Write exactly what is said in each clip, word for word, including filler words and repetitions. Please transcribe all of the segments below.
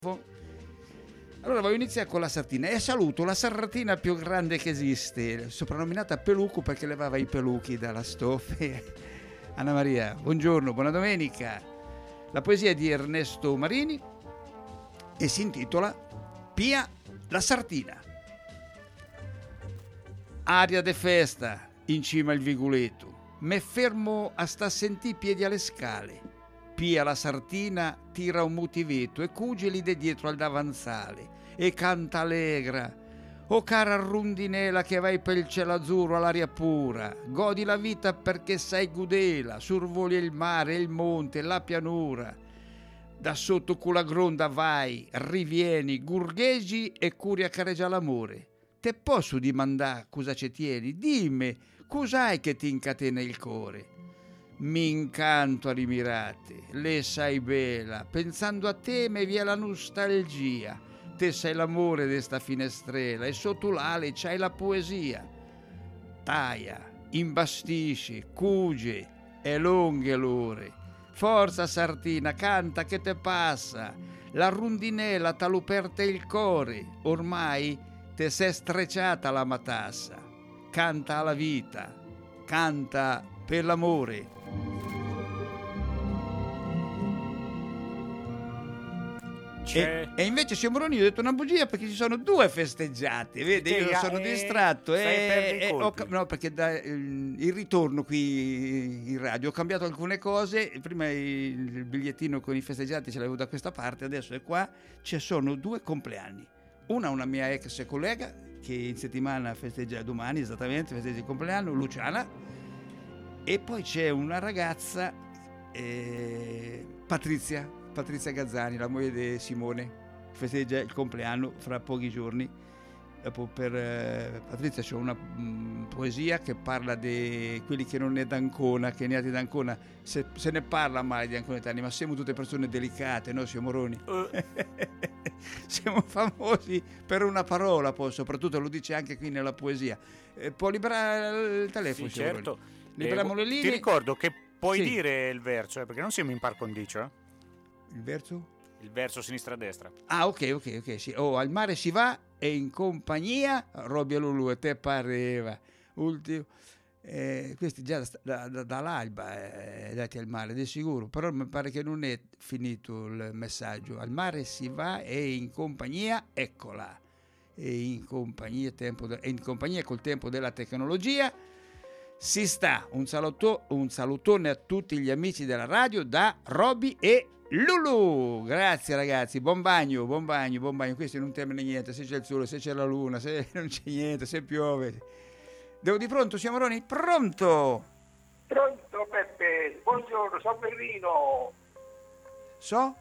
Allora voglio iniziare con la sartina e saluto la sartina più grande che esiste, soprannominata Peluco perché levava i peluchi dalla stoffe. Anna Maria, buongiorno, buona domenica. La poesia è di Ernesto Marini e si intitola Pia la sartina. Aria de festa in cima al vigoletto, me fermo a sta sentì piedi alle scale. Pia la sartina tira un mutivetto e cugeli de dietro al davanzale e canta allegra. O cara rundinela che vai per il cielo azzurro all'aria pura, godi la vita perché sai gudela, survoli il mare, il monte, la pianura. Da sotto con la gronda vai, rivieni, gurgheggi e curi a careggia l'amore. Te posso dimandare cosa ci tieni? Dimmi, cos'hai che ti incatena il cuore? Mi incanto a rimirate, le sai bella, pensando a te me vie la nostalgia. Te sei l'amore de sta finestrella e sotto l'ale c'hai la poesia. Taia, imbastisce, cuge e lunghe l'ore. Forza sartina, canta che te passa, la rundinella t'ha luperta il core, ormai te sei strecciata la matassa. Canta alla vita, canta per l'amore. E, e invece signor Moroni ho detto una bugia perché ci sono due festeggiate, vedi, io Sì, sono eh, distratto e, e ho, colpi. no perché da, il, il ritorno qui in radio ho cambiato alcune cose, prima il bigliettino con i festeggiati ce l'avevo da questa parte, adesso è qua, ci sono due compleanni, una una mia ex collega che in settimana festeggia domani esattamente, festeggia il compleanno, Luciana, e poi c'è una ragazza eh, Patrizia Patrizia Gazzani, la moglie di Simone, festeggia il compleanno fra pochi giorni. Dopo per eh, Patrizia c'è una mh, poesia che parla di quelli che non è d'Ancona, che neati d'Ancona, se, se ne parla mai di anconetani, ma siamo tutte persone delicate, no signor Moroni? Uh. Siamo famosi per una parola, poi soprattutto lo dice anche qui nella poesia. Eh, può liberare il telefono? Sì, certo. Liberiamo eh, le linee. Ti ricordo che puoi sì. dire il verso, eh, perché non siamo in par condicio, eh? Il verso? Il verso sinistra-destra. Ah, ok, ok, ok. Sì. Oh, al mare si va e in compagnia, Robbia Lulu, e te pareva. Ultimo. Eh, questi già da, da, dall'alba eh, dati al mare, di sicuro. Però mi pare che non è finito il messaggio. Al mare si va e in compagnia, eccola. E in compagnia, tempo de, e in compagnia col tempo della tecnologia si sta. Un, saluto, un salutone a tutti gli amici della radio da Robby e Lulu, grazie ragazzi, buon bagno, buon bagno, buon bagno, questo non teme niente, se c'è il sole, se c'è la luna, se non c'è niente, se piove. Devo di pronto, signor Moroni? Pronto? Pronto Peppe, buongiorno, sono Guerrino. So?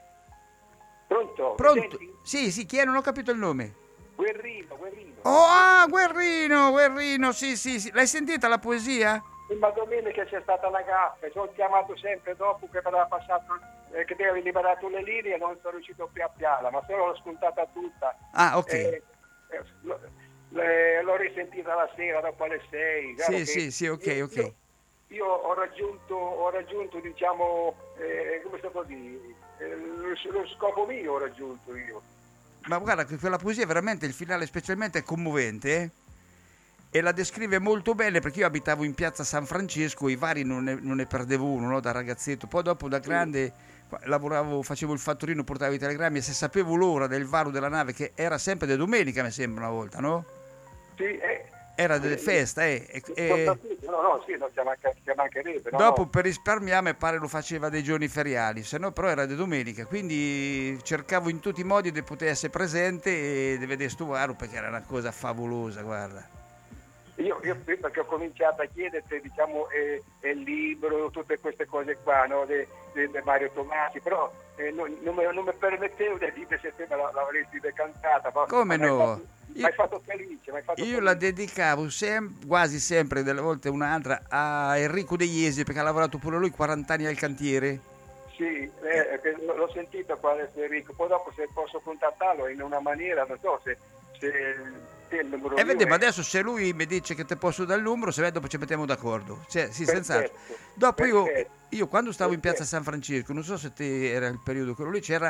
Pronto? Pronto? Sì, sì, chi è? Non ho capito il nome. Guerrino, Guerrino. Oh, ah, Guerrino, Guerrino, sì, sì, sì. L'hai sentita la poesia? Ma domenica c'è stata la gaffa, ci ho chiamato sempre dopo che aveva passato, eh, che avevi liberato le linee e non sono riuscito più a piarla, ma se no l'ho spuntata tutta. Ah, ok. Eh, eh, l- le, l'ho risentita la sera dopo le sei. Sì, sì, sì, ok, io, ok. Io, io ho raggiunto, ho raggiunto diciamo, eh, come si può dire, eh, lo, lo scopo mio ho raggiunto io. Ma guarda che quella poesia è veramente, il finale specialmente è commovente, eh? E la descrive molto bene perché io abitavo in piazza San Francesco, i vari non ne, non ne perdevo uno, no? Da ragazzetto, poi dopo da grande lavoravo, facevo il fattorino, portavo i telegrammi e se sapevo l'ora del varo della nave, che era sempre di domenica mi sembra una volta, no? Sì, eh, era delle festa eh, e, e no no sì non ci mancherebbe, no, dopo no. Per risparmiare pare lo faceva dei giorni feriali, se no però era di domenica, quindi cercavo in tutti i modi di poter essere presente e di vedere sto varo perché era una cosa favolosa, guarda. Io, io perché ho cominciato a chiederti, diciamo, eh, il libro, tutte queste cose qua, no, di Mario Tomasi, però eh, non, non, mi, non mi permettevo di dire se te la, l'avresti decantata. Come ma no? Fatto, mi hai fatto felice. M'hai fatto io felice. La dedicavo sem- quasi sempre, delle volte un'altra, a Enrico De Iesi perché ha lavorato pure lui quaranta anni al cantiere. Sì, eh, l'ho sentito qua adesso Enrico, poi dopo se posso contattarlo in una maniera, non so se... se il numero e vediamo è... adesso se lui mi dice che te posso dare il numero, se dopo ci mettiamo d'accordo, cioè, sì, Perfetto, senz'altro. Dopo io, perfetto, io quando stavo perfetto. in piazza San Francesco, non so se te era il periodo quello lì, c'era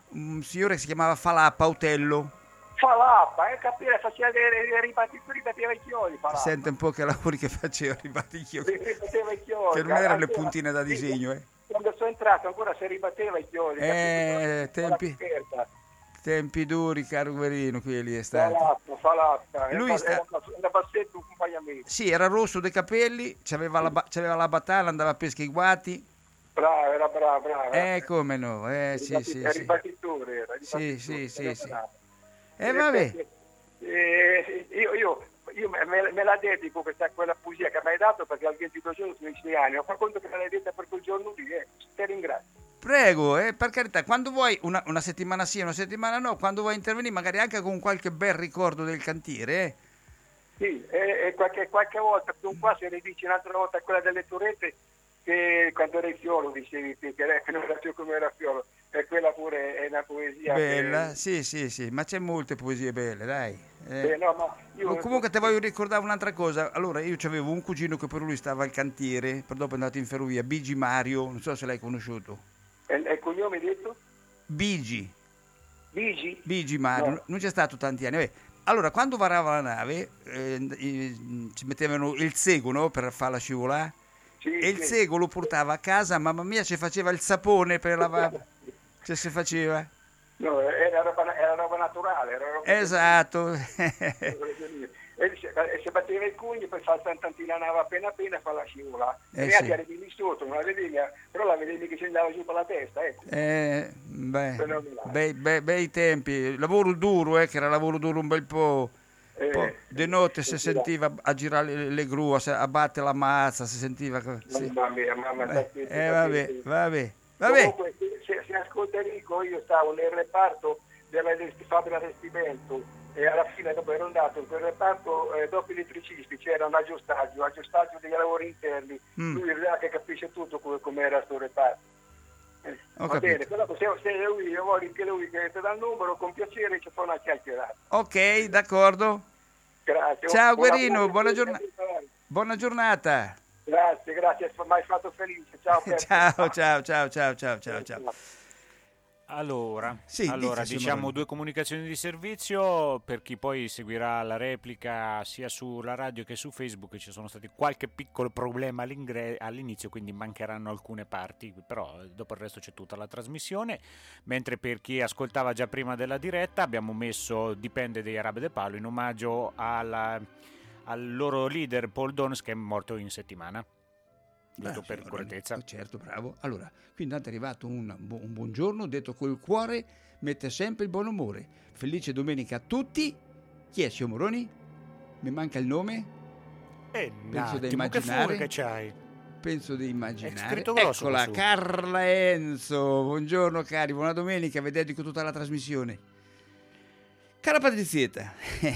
un signore che si chiamava Falappa Otello. Falappa, eh, capire, faceva le ribattitori, ripeteva i chiodi, Falappa. Sente un po' che lavori che faceva, ribatticchio. Ripeteva i chiodi. Che non erano le Ancora, puntine da disegno, eh. Quando sono entrato ancora si ribatteva i chiodi. Eh, tempi, tempi duri, caro Guerino, quelli è stato. Falappa, Falappa. Lui era, sta... era una bassetta, un accompagnamento. Sì, era rosso dei capelli, c'aveva la, c'aveva la batalla, andava a pesca i guati. Bravo, era bravo, bravo. Eh, come no, eh, sì, Ribatti, sì, era sì. ribattitore, era Sì, sì, sì, sì. E eh, vabbè. Eh, io, io, io me, me la dedico questa, quella poesia che mi hai dato, perché al ventidue giorni sono i sei anni, ho fatto conto che me l'hai detta per quel giorno lì, eh. Ti ringrazio. Prego, eh, per carità, quando vuoi, una, una settimana sì, una settimana no, quando vuoi intervenire magari anche con qualche bel ricordo del cantiere, eh. Sì, e, e qualche, qualche volta, tu qua se ne dici un'altra volta quella delle torrette, che quando eri Fiolo dicevi te, che non era più come era Fiolo, e quella pure è una poesia bella, che... sì, sì, sì, ma c'è molte poesie belle, dai. Eh, Eh. no, ma io... Comunque ti voglio ricordare un'altra cosa. Allora, io avevo un cugino che per lui stava al cantiere, poi dopo è andato in ferrovia, Bigi Mario, non so se l'hai conosciuto. E il cognome hai detto? Bigi. Bigi? Bigi Mario, No. non c'è stato tanti anni. Beh, allora, quando varava la nave, eh, ci mettevano il sego, no, per farla scivolare, Sì, e il sì. sego lo portava a casa, mamma mia, ci faceva il sapone per lavare. Cioè, si faceva. No, era roba, era roba naturale. Era roba Esatto. E se, e se batteva i cugni per fare tantina nave appena appena e farla scivolare. Eh, e sì. ti arrivi lì sotto, non la vedevi, però la vedevi che ci andava giù per la testa, ecco. Eh, beh, Fenomenale. bei, bei, bei tempi, lavoro duro, eh, che era lavoro duro un bel po'. Eh, Poi, di notte si eh, sentiva a girare le, le gru, a, se- a battere la mazza, si sentiva. co- Sì. Mamma mia, mamma mia. Beh, eh, vabbè, vabbè, vabbè. Comunque, se, se ascolta Enrico, io stavo nel reparto della resti- fabbrica allestimento e alla fine dopo ero andato in quel reparto, eh, dopo gli elettricisti c'era un aggiustaggio, aggiustaggio degli lavori interni, Mm. lui in realtà che capisce tutto come, come era sto reparto. Eh, Ho va capito. bene, però se, se lui, io voglio che lui che ti dà il numero, con piacere ci fa una chiacchierata. Ok, d'accordo. Grazie. Ciao Buona- Guerino, buona, buona giorna- buona giornata. Grazie, grazie, mi hai fatto felice. Ciao. Pier. Ciao, ciao, ciao, ciao, ciao, ciao, ciao. Allora, Sì, allora dica, diciamo signor due comunicazioni di servizio per chi poi seguirà la replica sia sulla radio che su Facebook. Ci sono stati qualche piccolo problema all'ingre- all'inizio, quindi mancheranno alcune parti, però dopo il resto c'è tutta la trasmissione. Mentre per chi ascoltava già prima della diretta abbiamo messo Dipende dei Arabe de Palo in omaggio alla, al loro leader Paul Dons, che è morto in settimana. Detto Ah, per sì, correttezza. allora, certo, bravo. Allora, quindi è arrivato un, bu- un buongiorno, detto col cuore, mette sempre il buon umore. Felice domenica a tutti. Chi è, signor Moroni? Mi manca il nome? Eh, un Penso da attimo, che immaginare. fuori che c'hai? Penso di È immaginare. scritto grosso Eccola, qua su. Carla Enzo. Buongiorno cari, buona domenica, vi dedico tutta la trasmissione. Cara Patrizietta,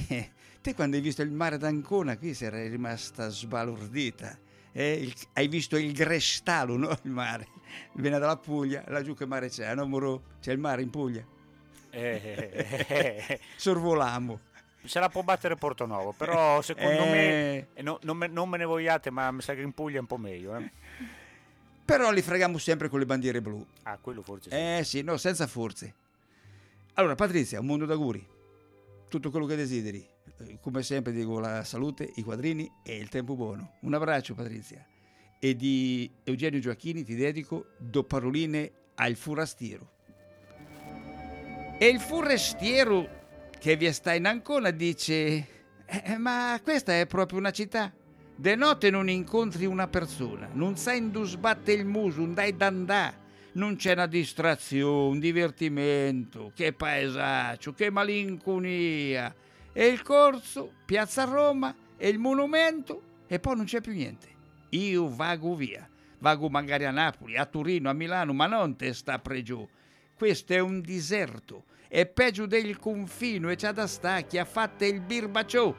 te quando hai visto il mare d'Ancona qui sei rimasta sbalordita. Eh, il- hai visto il Grestalo, no? Il mare. Viene dalla Puglia, laggiù che mare c'è, no Moro? C'è il mare in Puglia. Eh, eh, eh, Sorvolamo. se la può battere Portonovo, però secondo me Eh, eh, no- non, me non me ne vogliate, ma mi sa che in Puglia è un po' meglio. Eh. Però li freghiamo sempre con le bandiere blu. Ah, quello forse sì. Eh sì, no, senza forze. Allora, Patrizia, un mondo d'auguri. Tutto quello che desideri. Eh, Come sempre dico la salute, i quadrini e il tempo buono. Un abbraccio, Patrizia. E di Eugenio Gioacchini ti dedico do paroline al furastiero. E il furastiero che vi sta in Ancona dice: "Eh, ma questa è proprio una città. De notte non incontri una persona, non sai dove sbatte il muso, non dai d'andà, non c'è una distrazione, un divertimento, che paesaggio, che malinconia. E il corso, Piazza Roma, e il monumento, e poi non c'è più niente. Io vago via, vago magari a Napoli, a Torino, a Milano, ma non te sta pregiù. Questo è un diserto, è peggio del confino e c'ha da sta chi ha fatto il birbaciò.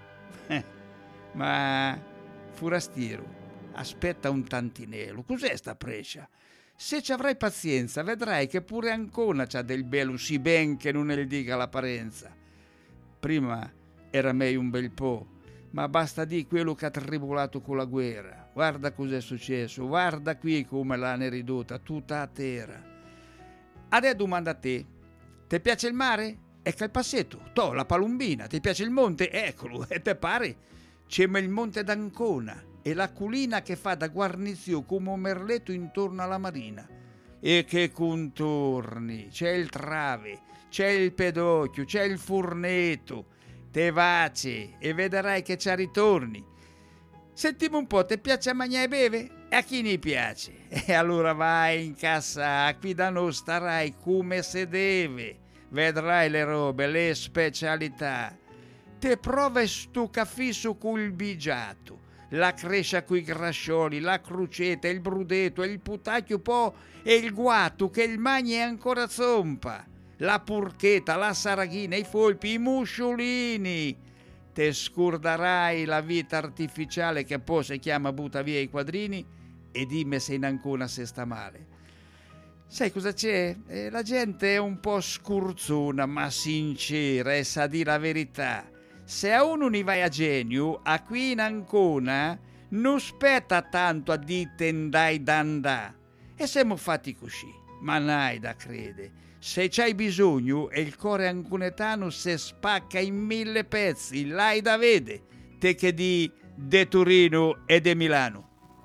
Ma furastiero, aspetta un tantinello, cos'è sta prescia? Se ci avrai pazienza, vedrai che pure Ancona c'ha del bello, si ben che non ne dica l'apparenza. Prima era meglio un bel po', ma basta di quello che ha tribolato con la guerra. Guarda cos'è successo, guarda qui come l'hanno ridotta tutta a terra. Adesso domanda a te, Ti piace il mare? Ecco il passetto, to, la Palumbina. Ti piace il monte? Eccolo, e te pare? C'è il monte d'Ancona e l'aculina che fa da guarnizione come un merletto intorno alla marina. E che contorni, c'è il trave, c'è il pedocchio, c'è il furneto. Te vace e vedrai che ci ritorni. Sentimi un po', ti piace mangiare e beve? E a chi ne piace? E allora vai in cassa, qui da noi starai come se deve. Vedrai le robe, le specialità. Te prova stu caffè su col bigiato, la crescia coi grascioli, la cruceta, il brudeto, il putacchio po' e il guato che il magni è ancora zompa, la purcheta, la saraghina, i folpi, i musciolini. Te scorderai la vita artificiale che poi si chiama butta via i quadrini e dimmi se in Ancona se sta male. Sai cosa c'è? Eh, la gente è un po' scurzona ma sincera e sa dire la verità. Se a uno ne vai a genio, a qui in Ancona, non spetta tanto a dite andai d'andà. E siamo fatti così, ma n'hai da crede. Se c'hai bisogno e il cuore anconetano se spacca in mille pezzi, l'hai da vede, te che di de Torino e de Milano.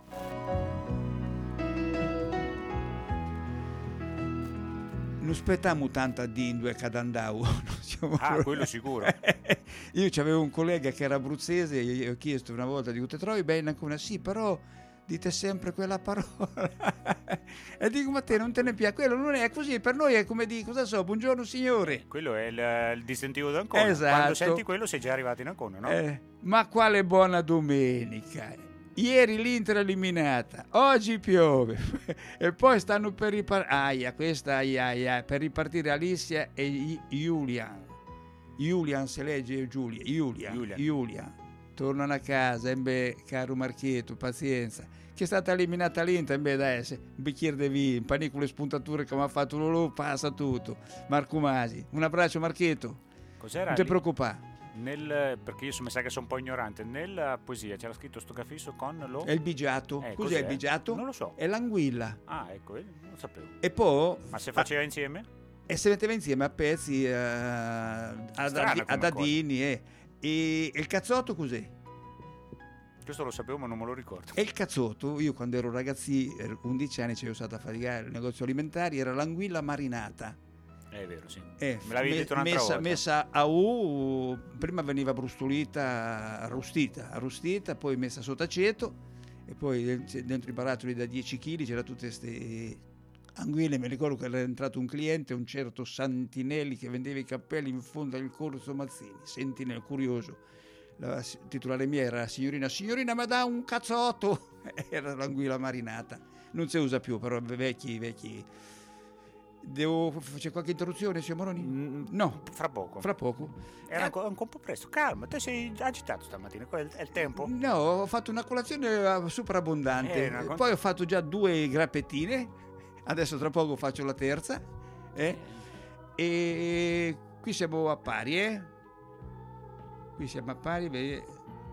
Non aspettiamo tanto a Dindu e Cadandau. Ah, quello sicuro. Io c'avevo un collega che era abruzzese e gli ho chiesto una volta, dico, te trovi bene Ancona? Sì, però dite sempre quella parola. E dico, ma te non te ne piace? Quello non è così, per noi è come di, cosa so, buongiorno signore. Quello è il, il distintivo d'Ancona. Esatto. Quando senti quello sei già arrivato in Ancona, no? Eh, ma quale buona domenica. Ieri l'Inter eliminata, oggi piove e poi stanno per ripartire. Aia, questa aia, aia, per ripartire Alicia e Julian. Julian se legge Giulia, Julian, Julian. Julian. Tornano a casa, e beh, caro Marchetto, pazienza. Che è stata eliminata l'Inter, beh, dai, se, un bicchiere di vino, un panico le spuntature che mi ha fatto Lolo, passa tutto. Marco Masi, un abbraccio Marchetto. Cos'era? Non ti lì? preoccupare. Nel, perché io mi sa che sono un po' ignorante, nella poesia c'era scritto sto cafisso con lo... È il bigiato. Eh, cos'è, cos'è? il bigiato? Non lo so. È l'anguilla. Ah, ecco, non lo sapevo. E poi... Ma se faceva insieme? E si metteva insieme a pezzi, uh, a, Strana a dadini. Eh. E, e il cazzotto cos'è? Questo lo sapevo ma non me lo ricordo. E il cazzotto, io quando ero ragazzi, ero undici anni, ci avevo stato a faticare il negozio alimentari, era l'anguilla marinata. È vero, sì. Eh, Me l'avevi me, detto un'altra messa, volta. messa a U, prima veniva brustolita, arrostita, arrostita, poi messa sotto aceto e poi dentro i barattoli da dieci chili c'era tutte queste anguille. Mi ricordo che era entrato un cliente, un certo Santinelli, che vendeva i cappelli in fondo al corso Mazzini. Sentinelli, curioso. La titolare mia era signorina, signorina ma dà un cazzotto. Era l'anguilla marinata. Non si usa più, però vecchi, vecchi. Devo c'è qualche interruzione, signor Moroni? Mm, No, fra poco. fra poco. Era ancora un po' presto. Calma, te sei agitato stamattina, è il, è il tempo. No, ho fatto una colazione super abbondante. Eh, una con- Poi ho fatto già due grappettine. Adesso tra poco faccio la terza. Eh? E qui siamo a pari, eh? Qui siamo a pari. Beh.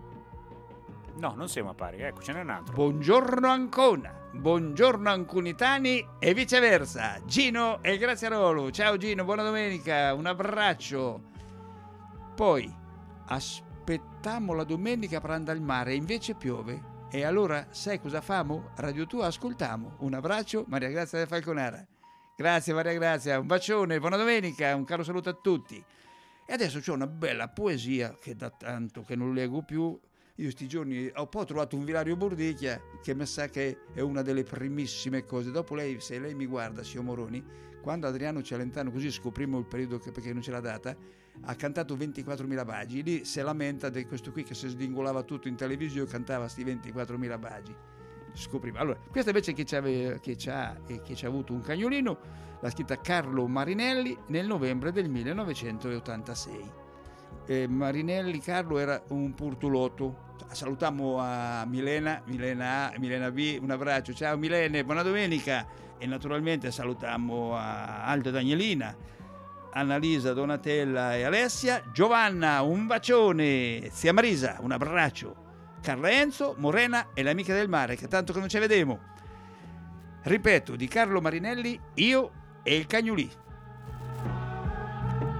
No, non siamo a pari, ecco, ce n'è un altro. Buongiorno Ancona, buongiorno Anconitani e viceversa. Gino e Graziarolo. Ciao Gino, buona domenica, un abbraccio. Poi aspettiamo la domenica per andare al mare, invece piove. E allora sai cosa famo? Radio Tua ascoltiamo. Un abbraccio, Maria Grazia de Falconara. Grazie Maria Grazia, un bacione, buona domenica, un caro saluto a tutti. E adesso c'ho una bella poesia che da tanto che non leggo più. Io sti giorni ho poi trovato un Vilario Bordicchia che mi sa che è una delle primissime cose. Dopo lei, se lei mi guarda, signor Moroni, quando Adriano Celentano, così scoprimmo il periodo che, perché non ce l'ha data, ha cantato ventiquattromila bagi. Lì si lamenta di questo qui che si sdingolava tutto in televisione, cantava sti ventiquattromila bagi. Scopriva. Allora, questa invece che c'ha, che c'ha e che c'ha avuto un cagnolino, l'ha scritta Carlo Marinelli nel novembre del millenovecentottantasei. Eh, Marinelli Carlo era un purtolotto. Salutiamo a Milena, Milena A, Milena B, un abbraccio, ciao Milene, buona domenica. E naturalmente salutiamo a Aldo Danielina, Annalisa, Donatella e Alessia, Giovanna, un bacione, zia Marisa, un abbraccio, Carla Enzo, Morena e l'amica del mare, che tanto che non ci vediamo. Ripeto, di Carlo Marinelli, Io e il cagnolì.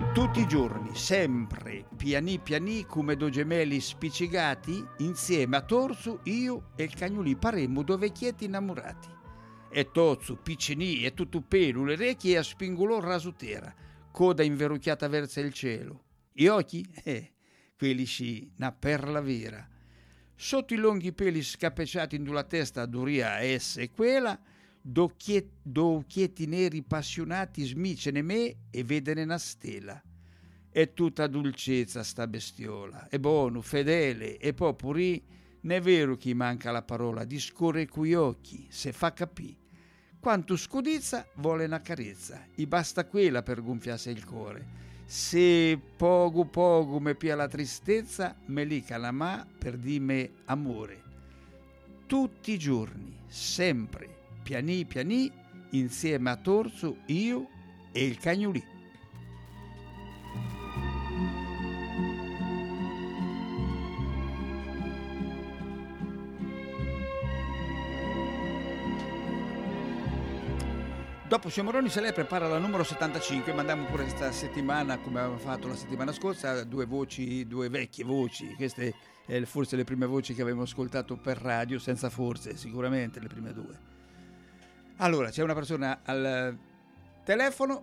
Tutti i giorni, sempre, piani piani come due gemelli spiccicati, insieme a Torzu, io e il cagnolì paremmo due vecchietti innamorati. E Tozzu, piccinì e tutto pelo, le orecchie a spingolò rasutera, coda inverucchiata verso il cielo. I occhi? Eh, quelli sì, una perla vera. Sotto i lunghi peli scappecciati in la testa duria essa e quella, d'occhietti neri passionati smicene me e vedene una stella. È tutta dolcezza sta bestiola, è buono, fedele, e poi purì, n'è vero che manca la parola, discorre coi occhi, se fa capì. Quanto scudizza vuole una carezza, e basta quella per gonfiarsi il cuore. Se poco poco me pia la tristezza, me lica la ma per dirmi amore. Tutti i giorni, sempre, piani piani, insieme a Torzu, io e il cagnolì. Dopo Siomoroni, se lei prepara la numero settantacinque, mandiamo pure questa settimana, come avevamo fatto la settimana scorsa, due voci, due vecchie voci. Queste eh, forse le prime voci che avevamo ascoltato per radio, senza forse, sicuramente le prime due. Allora, c'è una persona al telefono.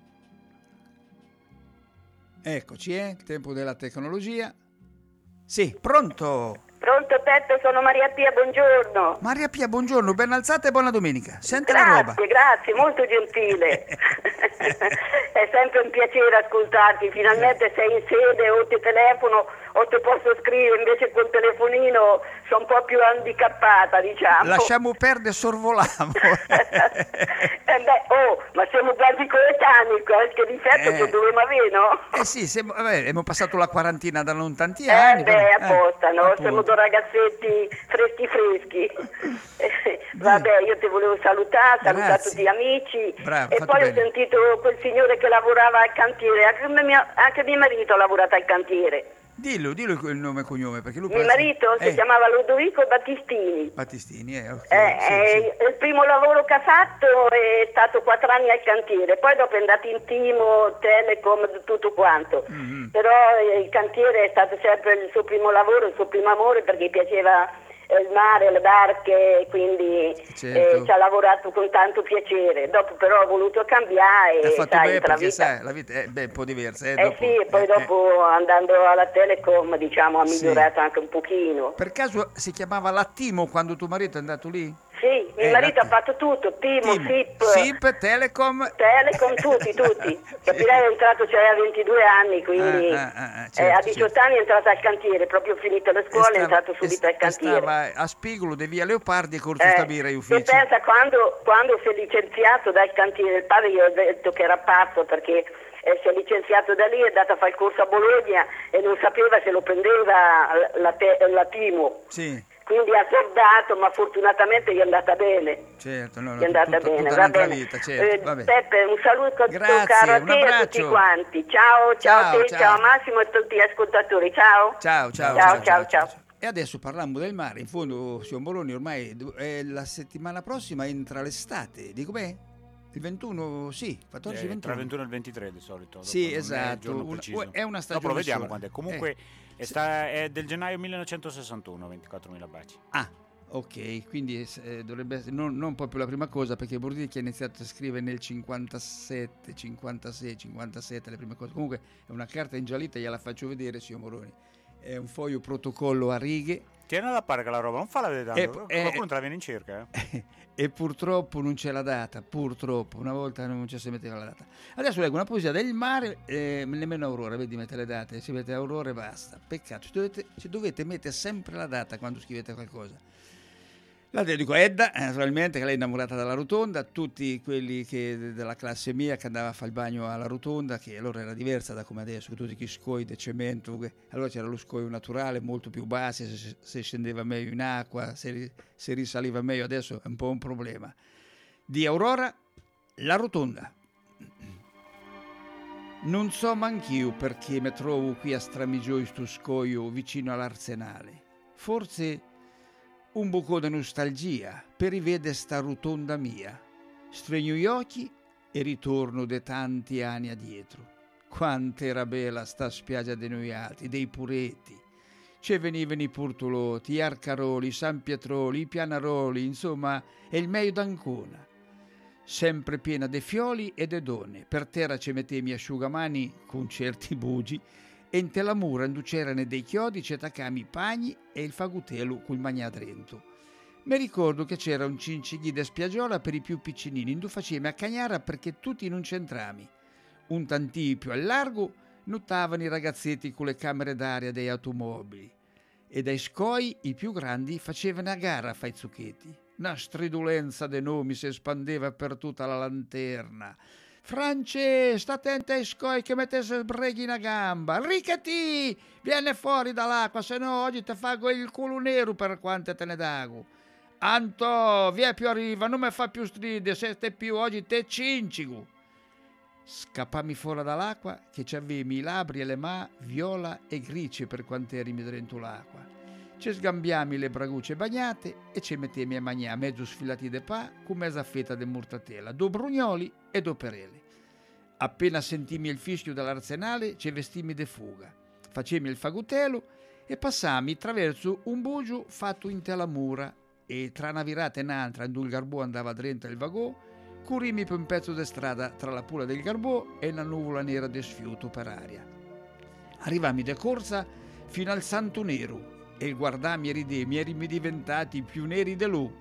Eccoci, eh, il tempo della tecnologia. Sì, pronto? Pronto Peppe, sono Maria Pia, buongiorno. Maria Pia, buongiorno, ben alzata e buona domenica. Senti grazie, la roba. Grazie, grazie, molto gentile. È sempre un piacere ascoltarti, finalmente sei in sede o ti telefono o ti posso scrivere, invece col telefonino sono un po' più handicappata, diciamo. Lasciamo perdere, sorvoliamo. eh beh, oh, ma siamo quasi coetanei, qualche difetto eh, che dovremmo avere, no? Eh sì, siamo, vabbè, abbiamo passato la quarantina da non tanti eh anni. Beh, però, apposta, eh, no? appunto. Siamo due ragazzetti freschi freschi. Vabbè, io ti volevo salutare, salutare Grazie. tutti gli amici. Bravo, e fatto poi bene. ho sentito quel signore che lavorava al cantiere, anche mio, anche mio marito ha lavorato al cantiere. Dillo, dillo il nome e cognome, perché lui Mio parla- marito eh, si chiamava Ludovico Battistini. Battistini, eh, ok. Eh, sì, eh, sì. Il primo lavoro che ha fatto è stato quattro anni al cantiere, poi dopo è andato in Timo, Telecom, tutto quanto. Mm-hmm. Però eh, il cantiere è stato sempre il suo primo lavoro, il suo primo amore, perché gli piaceva il mare, le barche, quindi certo. eh, ci ha lavorato con tanto piacere. Dopo però ha voluto cambiare Ha e fatto sai, bene tra perché vita... sai, la vita è beh, un po' diversa. Eh, Eh dopo, sì, e poi eh, dopo eh. andando alla Telecom, diciamo, ha Sì. migliorato anche un pochino. Per caso si chiamava Lattimo quando tuo marito è andato lì? Sì, mio Eh, marito Lattimo. ha fatto tutto, Timo, Timo, S I P, S I P, Telecom. Telecom, tutti, tutti. Capirai, è entrato, c'aveva ventidue anni, quindi Ah, ah, ah, certo, eh, a diciotto certo. anni è entrato al cantiere, proprio finito le scuole, E è stava- entrato subito e- al cantiere. e stava a Spigolo di via Leopardi e Corso Eh, Stabile e uffici. pensa, quando, quando si è licenziato dal cantiere, il padre gli ho detto che era pazzo perché eh, si è licenziato da lì, è andato a fare il corso a Bologna e non sapeva se lo prendeva la, la, te- la Timo. Sì, Quindi ha soldato, ma fortunatamente gli è andata bene. certo, no, no, Gli è andata tutta, bene, tutta va un'altra bene. vita, certo, Eh, vabbè. Peppe, un saluto Grazie, caro a un te e a abbraccio. tutti quanti. Ciao, ciao, Ciao, a te, ciao. ciao a Massimo e a tutti gli ascoltatori. Ciao. Ciao, ciao, Ciao, ciao, ciao. E adesso parliamo del mare, in fondo Siomboloni ormai è la settimana prossima entra l'estate, dico beh? Il ventuno, sì, quattordici Eh, ventuno. tra il ventuno e il ventitré di solito. dopo Sì, non è il esatto, giorno una- preciso. è una stagione Dopo lo vediamo sola. quando è. Comunque Eh, è, sta- è del gennaio millenovecentosessantuno, ventiquattromila baci. Ah, ok, quindi eh, dovrebbe essere non, non proprio la prima cosa, perché Bordicchi ha iniziato a scrivere nel cinquantasette, cinquantasei, cinquantasette le prime cose. Comunque è una carta ingiallita, gliela faccio vedere, signor Moroni. È un foglio protocollo a righe. Tienila da parte che la roba, non fa la vedere Eh, tanto. eh, Qualcuno te la viene in cerca, eh? E purtroppo non c'è la data, purtroppo, una volta non ci si metteva la data. Adesso leggo una poesia del mare, eh, nemmeno Aurora, vedi, mette le date, si mette Aurora e basta. Peccato, ci dovete, ci dovete mettere sempre la data quando scrivete qualcosa. La dedico a Edda, eh, naturalmente, che lei è innamorata della rotonda, tutti quelli che, della classe mia che andava a fare il bagno alla rotonda, che allora era diversa da come adesso, tutti gli scoi di cemento, che, allora c'era lo scoglio naturale, molto più basso, se, se scendeva meglio in acqua, se, se risaliva meglio, adesso è un po' un problema. Di Aurora, la rotonda. Non so manch'io perché mi trovo qui a Stramigio in sto scoglio vicino all'Arsenale. Forse un buco di nostalgia per rivedere sta rotonda mia. Stregno gli occhi e ritorno de tanti anni addietro. Quant'era bella sta spiaggia dei Noiati, dei Pureti. Ci venivano i Purtoloti, i Arcaroli, i San Pietroli, i Pianaroli, insomma, è il meglio d'Ancona. Sempre piena de fioli e de donne. Per terra ci mettemi asciugamani con certi bugi e in te la mura inducerane dei chiodi, ci attaccami i pagni e il fagutelo col magnadrento. Mi ricordo che c'era un cincigli de spiagiola per i più piccinini, indu facemi a cagnara perché tutti non c'entrami. Un tantì più al largo nuotavano i ragazzetti con le camere d'aria dei automobili e dai scoi i più grandi facevano a gara a fai zucchetti. Una stridulenza de nomi si espandeva per tutta la lanterna. «France, sta attenta ai scoi che mettesse sbreghi in gamba! Ricati, viene fuori dall'acqua, se no oggi te fago il culo nero per quante te ne dago! Anto, via più arriva, non mi fa più stride, se te più oggi te cincigu!» Scappammi fuori dall'acqua che ci avevi i labbri e le mani viola e grigie per quant'erimi dentro l'acqua. Ci sgambiami le bragucce bagnate e ci mettemi a mangiare mezzo sfilati de pa con mezza fetta de mortatella, do brugnoli e do perele. Appena sentimi il fischio dell'arsenale ci vestimi de fuga, facemi il fagutelo e passami attraverso un bugio fatto in tela mura e tra una virata e un'altra in cui il garbò andava dentro il vagò, curimi per un pezzo di strada tra la pula del garbò e una nuvola nera di sfiuto per aria. Arrivami de corsa fino al Santo Nero e il guardami e ridemi erimi diventati più neri di lui.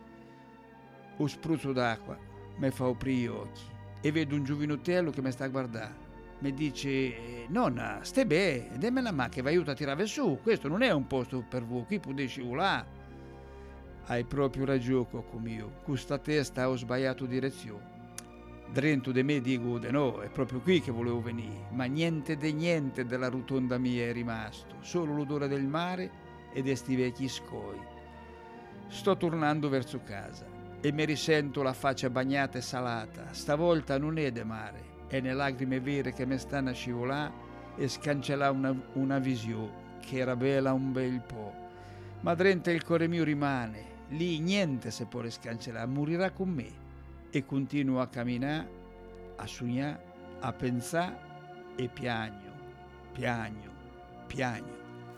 Un spruzzo d'acqua mi fa aprire gli occhi e vedo un giovinotello che mi sta a guardare. Mi dice: «Nonna, stai bene, dammi la mano che vi aiuta a tirare su, questo non è un posto per voi, qui potete scivolare». Hai proprio ragione, cocco mio, con sta testa ho sbagliato direzione. Dentro di me dico de no, è proprio qui che volevo venire, ma niente de niente della rotonda mia è rimasto, solo l'odore del mare e di sti vecchi scoi. Sto tornando verso casa e mi risento la faccia bagnata e salata, stavolta non è de mare, è ne lacrime vere che mi stanno a scivolare e scancellare una, una visione che era bella un bel po', ma dentro il cuore mio rimane. Lì niente se può scancellare, morirà con me. E continuo a camminare, a sognare, a pensare e piagno, piagno, piagno.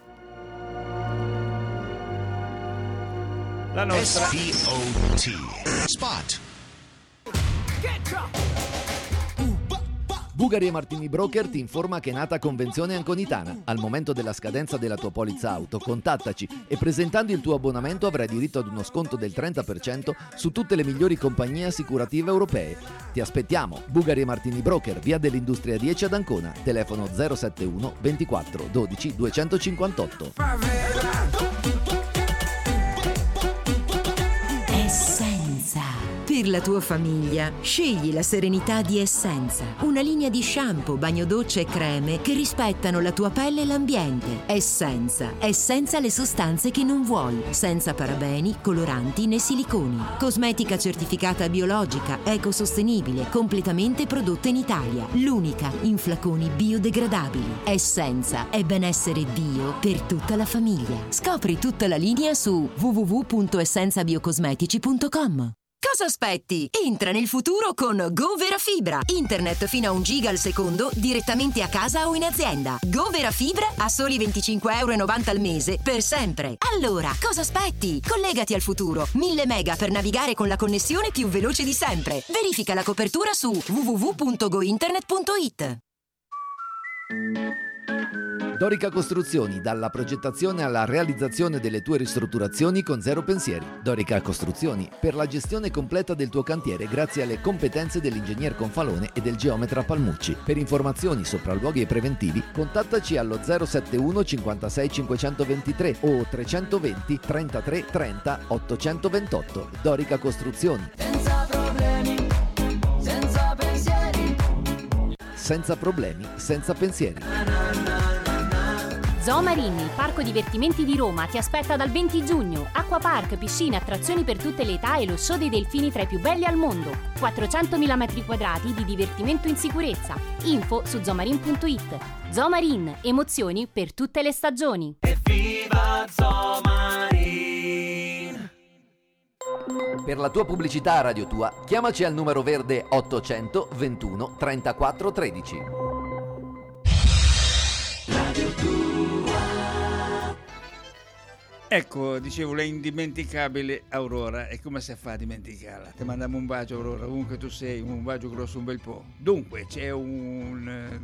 La nostra S P O T Spot. Bugari e Martini Broker ti informa che è nata convenzione anconitana. Al momento della scadenza della tua polizza auto, contattaci e presentando il tuo abbonamento avrai diritto ad uno sconto del trenta per cento su tutte le migliori compagnie assicurative europee. Ti aspettiamo! Bugari e Martini Broker, via dell'Industria dieci ad Ancona, telefono zero sette uno ventiquattro dodici duecentocinquantotto. Essenza. Per la tua famiglia, scegli la serenità di Essenza, una linea di shampoo, bagno-docce e creme che rispettano la tua pelle e l'ambiente. Essenza, è senza le sostanze che non vuoi, senza parabeni, coloranti né siliconi. Cosmetica certificata biologica, ecosostenibile, completamente prodotta in Italia, l'unica in flaconi biodegradabili. Essenza è benessere bio per tutta la famiglia. Scopri tutta la linea su w w w punto essenza biocosmetici punto com. Cosa aspetti? Entra nel futuro con Go Vera Fibra. Internet fino a un giga al secondo direttamente a casa o in azienda. Go Vera Fibra a soli venticinque virgola novanta euro al mese per sempre. Allora, cosa aspetti? Collegati al futuro. mille mega per navigare con la connessione più veloce di sempre. Verifica la copertura su w w w punto go internet punto i t. Dorica Costruzioni, dalla progettazione alla realizzazione delle tue ristrutturazioni con zero pensieri. Dorica Costruzioni, per la gestione completa del tuo cantiere grazie alle competenze dell'ingegner Confalone e del geometra Palmucci. Per informazioni, sopralluoghi e preventivi, contattaci allo zero sette uno cinquantasei cinquecentoventitré o trecentoventi trentatré trenta ottocentoventotto. Dorica Costruzioni. Senza problemi, senza pensieri. Senza problemi, senza pensieri. Zoomarin, il parco divertimenti di Roma, ti aspetta dal venti giugno. Acquapark, piscine, attrazioni per tutte le età e lo show dei delfini tra i più belli al mondo. quattrocentomila metri quadrati di divertimento in sicurezza. Info su zoomarin punto i t. Zoomarin, emozioni per tutte le stagioni. Evviva Zoomarin! Per la tua pubblicità a Radio Tua, chiamaci al numero verde ottocento ventuno trentaquattro tredici. Ecco, dicevo, la indimenticabile Aurora. E come si fa a dimenticarla? Ti mandiamo un bacio, Aurora, ovunque tu sei, un bacio grosso un bel po'. Dunque, c'è un...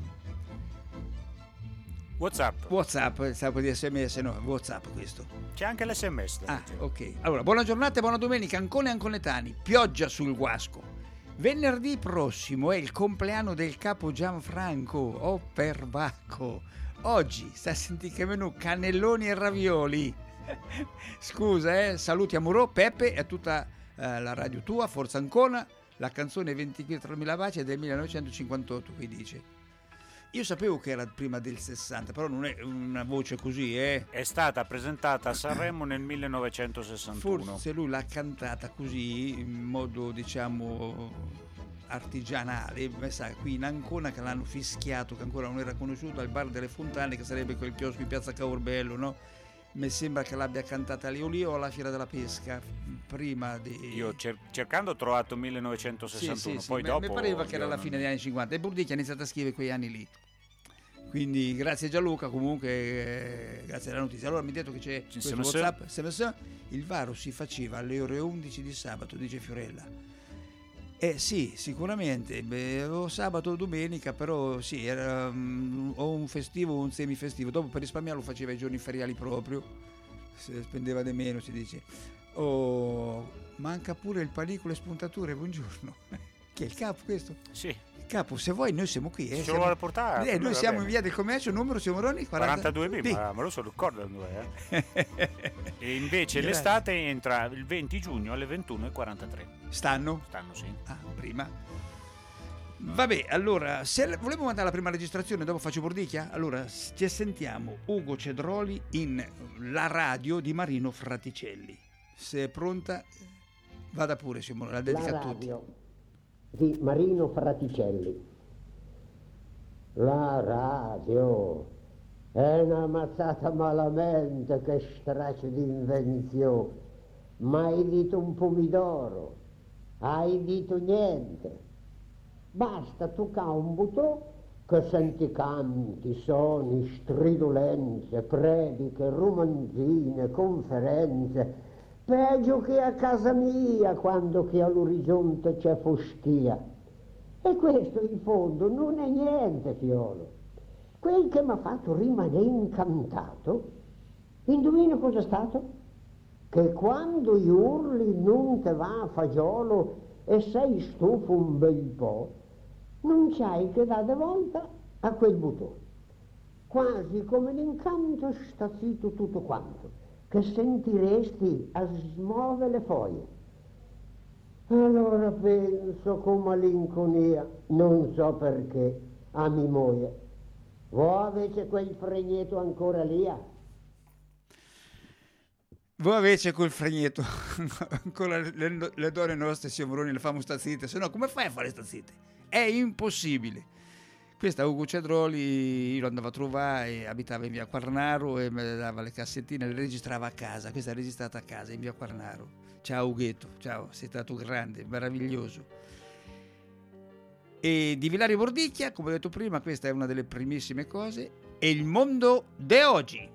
WhatsApp. WhatsApp, stavo di sms, no, WhatsApp questo. C'è anche l'esse emme esse. Ah, ok. Allora, buona giornata e buona domenica, Ancone e Anconetani. Pioggia sul Guasco. Venerdì prossimo è il compleanno del capo Gianfranco, oh perbacco. Oggi, sta a sentire che menù, cannelloni e ravioli. Scusa, eh, saluti a Murò, Peppe e a tutta eh, la radio tua, Forza Ancona. La canzone ventiquattromila baci è del millenovecentocinquantotto, qui dice. Io sapevo che era prima del sessanta, però non è una voce così, eh. È stata presentata a Sanremo nel millenovecentosessantuno. Forse lui l'ha cantata così, in modo, diciamo, artigianale. Sa, qui in Ancona che l'hanno fischiato, che ancora non era conosciuto, al Bar delle Fontane, che sarebbe quel chiosco in piazza Cavorbello, no? Mi sembra che l'abbia cantata lì o lì o alla Fiera della Pesca, prima di... Io cer- cercando ho trovato millenovecentosessantuno, sì, sì, poi sì, dopo... mi pareva che era la non... fine degli anni cinquanta e Burdicchia ha iniziato a scrivere quegli anni lì. Quindi grazie Gianluca, comunque eh, grazie alla notizia. Allora mi ha detto che c'è questo S M S. WhatsApp, S M S, il varo si faceva alle ore undici di sabato, dice Fiorella. Eh sì, sicuramente, beh, o sabato o domenica, però sì, era um, o un festivo o un semifestivo. Dopo per risparmiare lo faceva i giorni feriali proprio, se spendeva di meno, si dice. Oh, manca pure il panicolo e spuntature, buongiorno. Chi è il capo questo? Sì. Capo, se vuoi noi siamo qui, eh. Se siamo... lo vuole portare, eh, noi siamo bene. in via del commercio, numero Siomoroni quarantadue B, ma me lo so ricordando, eh. E invece Grazie. l'estate entra il venti giugno alle ventuno e quarantatré. Stanno? Stanno, sì. Ah, prima. Vabbè, allora, se volevo mandare la prima registrazione, dopo faccio Bordicchia. Allora, ci sentiamo Ugo Cedroli in La radio di Marino Fraticelli. Se è pronta, vada pure, Simone, la dedica La a tutti. radio di Marino Fraticelli. La radio è una mazzata malamente, che straccio di invenzione. Ma hai dito un pomidoro, hai dito niente. Basta toccare un bottone che senti canti, suoni, stridulenze, prediche, romanzine, conferenze. Peggio che a casa mia, quando che all'orizzonte c'è foschia. E questo in fondo non è niente, fiolo. Quel che mi ha fatto rimanere incantato, indovina cosa è stato? Che quando gli urli non te va a fagiolo e sei stufo un bel po', non c'hai che dare volta a quel bottone. Quasi come l'incanto sta zitto tutto quanto, che sentiresti a smuovere le foglie. Allora penso con malinconia, non so perché, a mia moglie. Voi avete quel fregneto ancora lì? Voi invece quel fregneto, ancora le, le donne nostre, Siomoroni, le famo sta zitte, se no come fai a fare sta zitte? È impossibile. Questa Ugo Cedroli, io lo andavo a trovare, abitava in via Quarnaro e mi dava le cassettine, le registrava a casa. Questa è registrata a casa in via Quarnaro. Ciao Ughetto, ciao, sei stato grande, meraviglioso. E di Villario Bordicchia, come ho detto prima, questa è una delle primissime cose, è il mondo de oggi.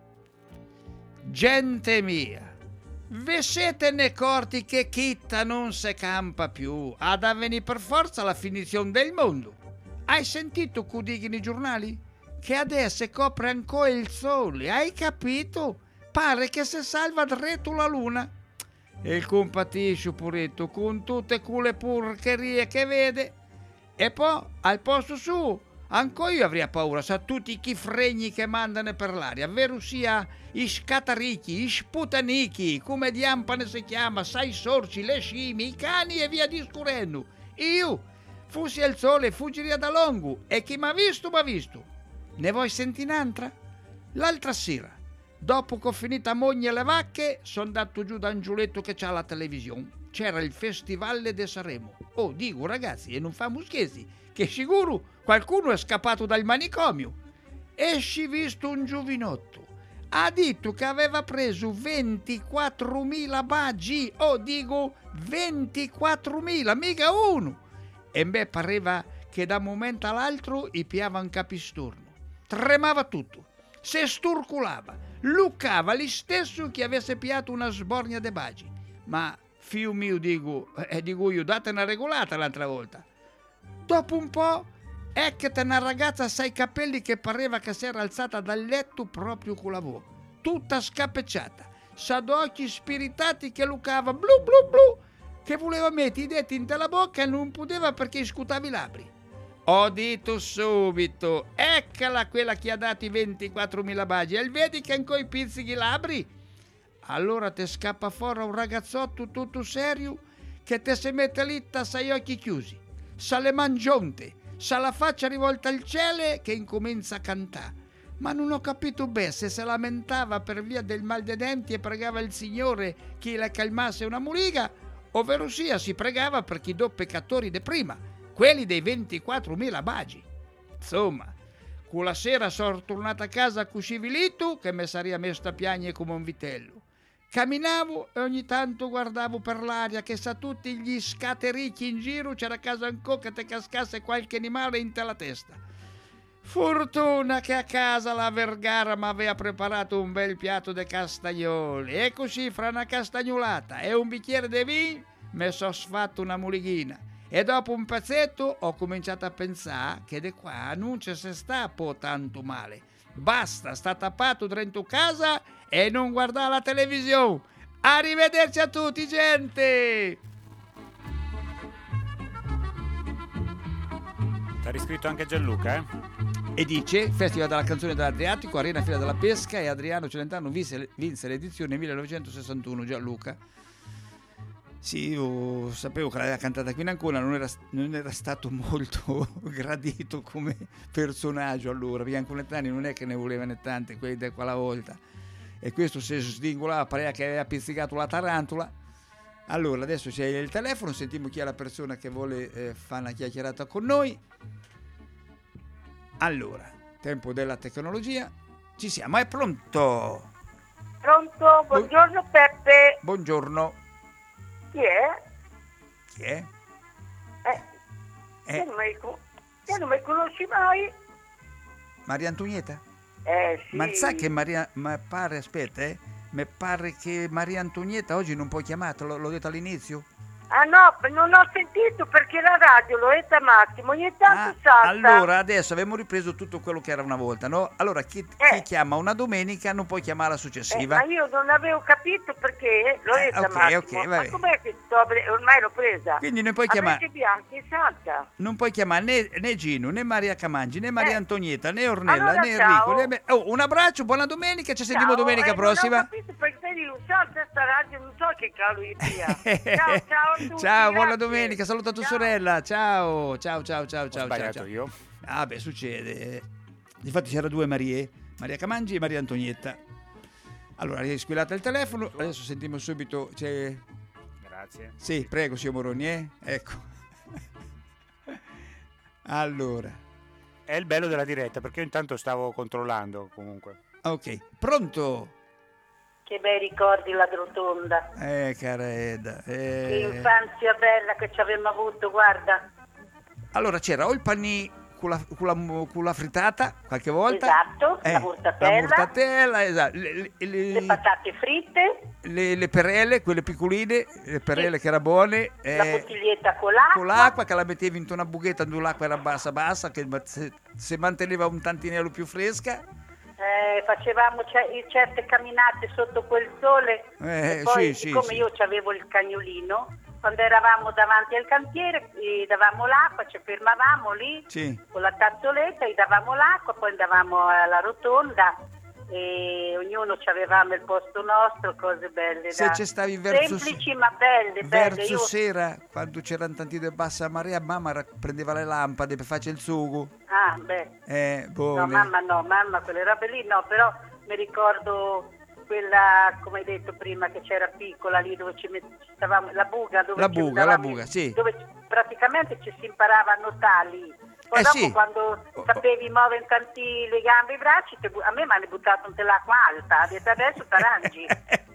Gente mia, ve siete ne accorti che chitta non se campa più, ad avvenire per forza la finizione del mondo? Hai sentito che dicono i giornali? Che adesso copre ancora il sole, hai capito? Pare che si salva dritto la luna. E il compatisce puretto con tutte quelle porcherie che vede. E poi, al posto suo, anche io avrei paura se tutti i fregni che mandano per l'aria, vero sia i scataricchi, i sputanichi, come diampane si chiama, sai sorci, le scimmie, i cani e via discorrendo. Io fussi al sole, fuggiria da longo, e chi m'ha visto, m'ha visto. Ne vuoi sentire un'altra? L'altra sera, dopo che ho finito a moglie le vacche, sono andato giù da un giuletto che c'ha la televisione. C'era il Festival de Sanremo. Oh, dico ragazzi, e non famo scherzi, che sicuro qualcuno è scappato dal manicomio. E si visto un giovinotto. Ha detto che aveva preso ventiquattromila baggi. Oh, dico ventiquattromila, mica uno. E me pareva che da un momento all'altro gli piava un capistorno. Tremava tutto. se sturculava, luccava lì stesso che avesse piato una sbornia de bagi. Ma figlio mio, dico, eh, dico io, date una regolata l'altra volta. Dopo un po', eccate una ragazza assai capelli che pareva che si era alzata dal letto proprio con la voce, tutta scappecciata, sa d'occhi spiritati che lucava blu blu blu, che voleva mettere i denti in la bocca e non poteva perché scutava i labbri. Ho detto subito, eccola quella che ha dato i ventiquattromila bagi, e vedi che ancora i pizzichi i labbri? Allora te scappa fuori un ragazzotto tutto serio che te si mette lì, t'ha gli occhi chiusi, sa le mangiunte, sa la faccia rivolta al cielo che incomincia a cantare. Ma non ho capito bene se si lamentava per via del mal dei denti e pregava il Signore che la calmasse una muriga, ovvero sia si pregava per chi do peccatori de prima, quelli dei ventiquattromila bagi. Insomma, quella sera sono tornata a casa con civilito che mi sarebbe messo a piagne come un vitello. Camminavo e ogni tanto guardavo per l'aria che sa tutti gli scatericchi in giro c'era caso ancora che te cascasse qualche animale in te la testa. Fortuna che a casa la Vergara mi aveva preparato un bel piatto di castagnoli e così fra una castagnolata e un bicchiere di vino mi sono sfatto una mulighina e dopo un pezzetto ho cominciato a pensare che di qua non ci si sta po' tanto male. Basta, sta tappato dentro casa e non guardare la televisione. Arrivederci a tutti, gente! T'ha riscritto anche Gianluca, eh? E dice, Festival della canzone dell'Adriatico, Arena Fiera della Pesca, e Adriano Celentano vinse, vinse l'edizione millenovecentosessantuno. Gianluca. Sì, io sapevo che l'aveva cantata qui in Ancona, non era, non era stato molto gradito come personaggio allora, perché Anconetani non è che ne volevano tante, quelli di quella volta. E questo si sdingolava, pareva che aveva pizzicato la tarantola. Allora, adesso c'è il telefono, sentiamo chi è la persona che vuole eh, fare una chiacchierata con noi. Allora, tempo della tecnologia, ci siamo, è pronto? Pronto, buongiorno Bu- Peppe. Buongiorno. Chi è? Chi è? Eh, eh. Io, non mi, io non mi conosci mai. Maria Antonietta? Eh sì. Ma sa che Maria, ma pare, aspetta, eh, mi pare che Maria Antonietta oggi non può chiamare, l'ho, l'ho detto all'inizio. Ah no, non ho sentito perché la radio lo è Massimo, ogni tanto ah, salta. Allora, adesso abbiamo ripreso tutto quello che era una volta, no? Allora, chi, eh. chi chiama una domenica non può chiamare la successiva. Eh, ma io non avevo capito perché lo è eh, ok, Massimo. ok, vabbè. Ma com'è che sto, ormai l'ho presa? Quindi non puoi chiamare. Bianchi salta. Non puoi chiamare né, né Gino, né Maria Camangi, né Maria eh. Antonietta, né Ornella, allora, né Enrico. Né... Oh, un abbraccio, buona domenica, ci sentiamo ciao, domenica eh, prossima. Non ho capito perché io salta sta radio, non so che cavolo sia. Ciao, ciao a tutti. Ciao, buona grazie. domenica, saluta tua ciao. sorella. Ciao, ciao, ciao, ciao, ciao. Ho sbagliato ciao, ciao. io. Ah, beh, succede. Infatti c'era due Marie, Maria Camangi e Maria Antonietta. Allora, hai squillata il telefono, adesso sentiamo subito. C'è... Grazie. Sì, prego, signor Moroni, eh? Ecco. Allora. È il bello della diretta, perché io intanto stavo controllando comunque. Ok, pronto? Che bei ricordi la rotonda. Eh, cara Eda. Eh... Che infanzia bella che ci avremmo avuto, guarda. Allora c'era o il panì con la, con la, con la frittata qualche volta. Esatto, eh, la mortatella. La mortatella, esatto. Le, le, le, le patate fritte. Le, le perele, quelle piccoline, le perele sì. che erano buone. Eh, la bottiglietta con l'acqua. Con l'acqua che la mettevi in una buchetta dove l'acqua era bassa bassa, che se, se manteneva un tantinello più fresca. Eh, facevamo c- certe camminate sotto quel sole eh, e poi sì, siccome sì, io avevo il cagnolino, quando eravamo davanti al cantiere gli davamo l'acqua, ci fermavamo lì sì. con la tazzoletta, gli davamo l'acqua, poi andavamo alla rotonda e ognuno ci avevamo il posto nostro, cose belle se da... ci stavi verso semplici ma belle, verso belle. Io... sera quando c'erano tanti di bassa marea, mamma prendeva le lampade per fare il sugo. Ah beh eh, no mamma no, mamma quelle robe lì no, però mi ricordo quella, come hai detto prima, che c'era piccola lì dove ci, met- ci stavamo, la buga dove la ci buga, la buga, sì, dove praticamente ci si imparava a nuotare lì. Poi eh dopo sì. quando sapevi muovere tanti le gambe e i bracci, te, a me mi hanno buttato un l'acqua alta, ha detto adesso t'arrangi.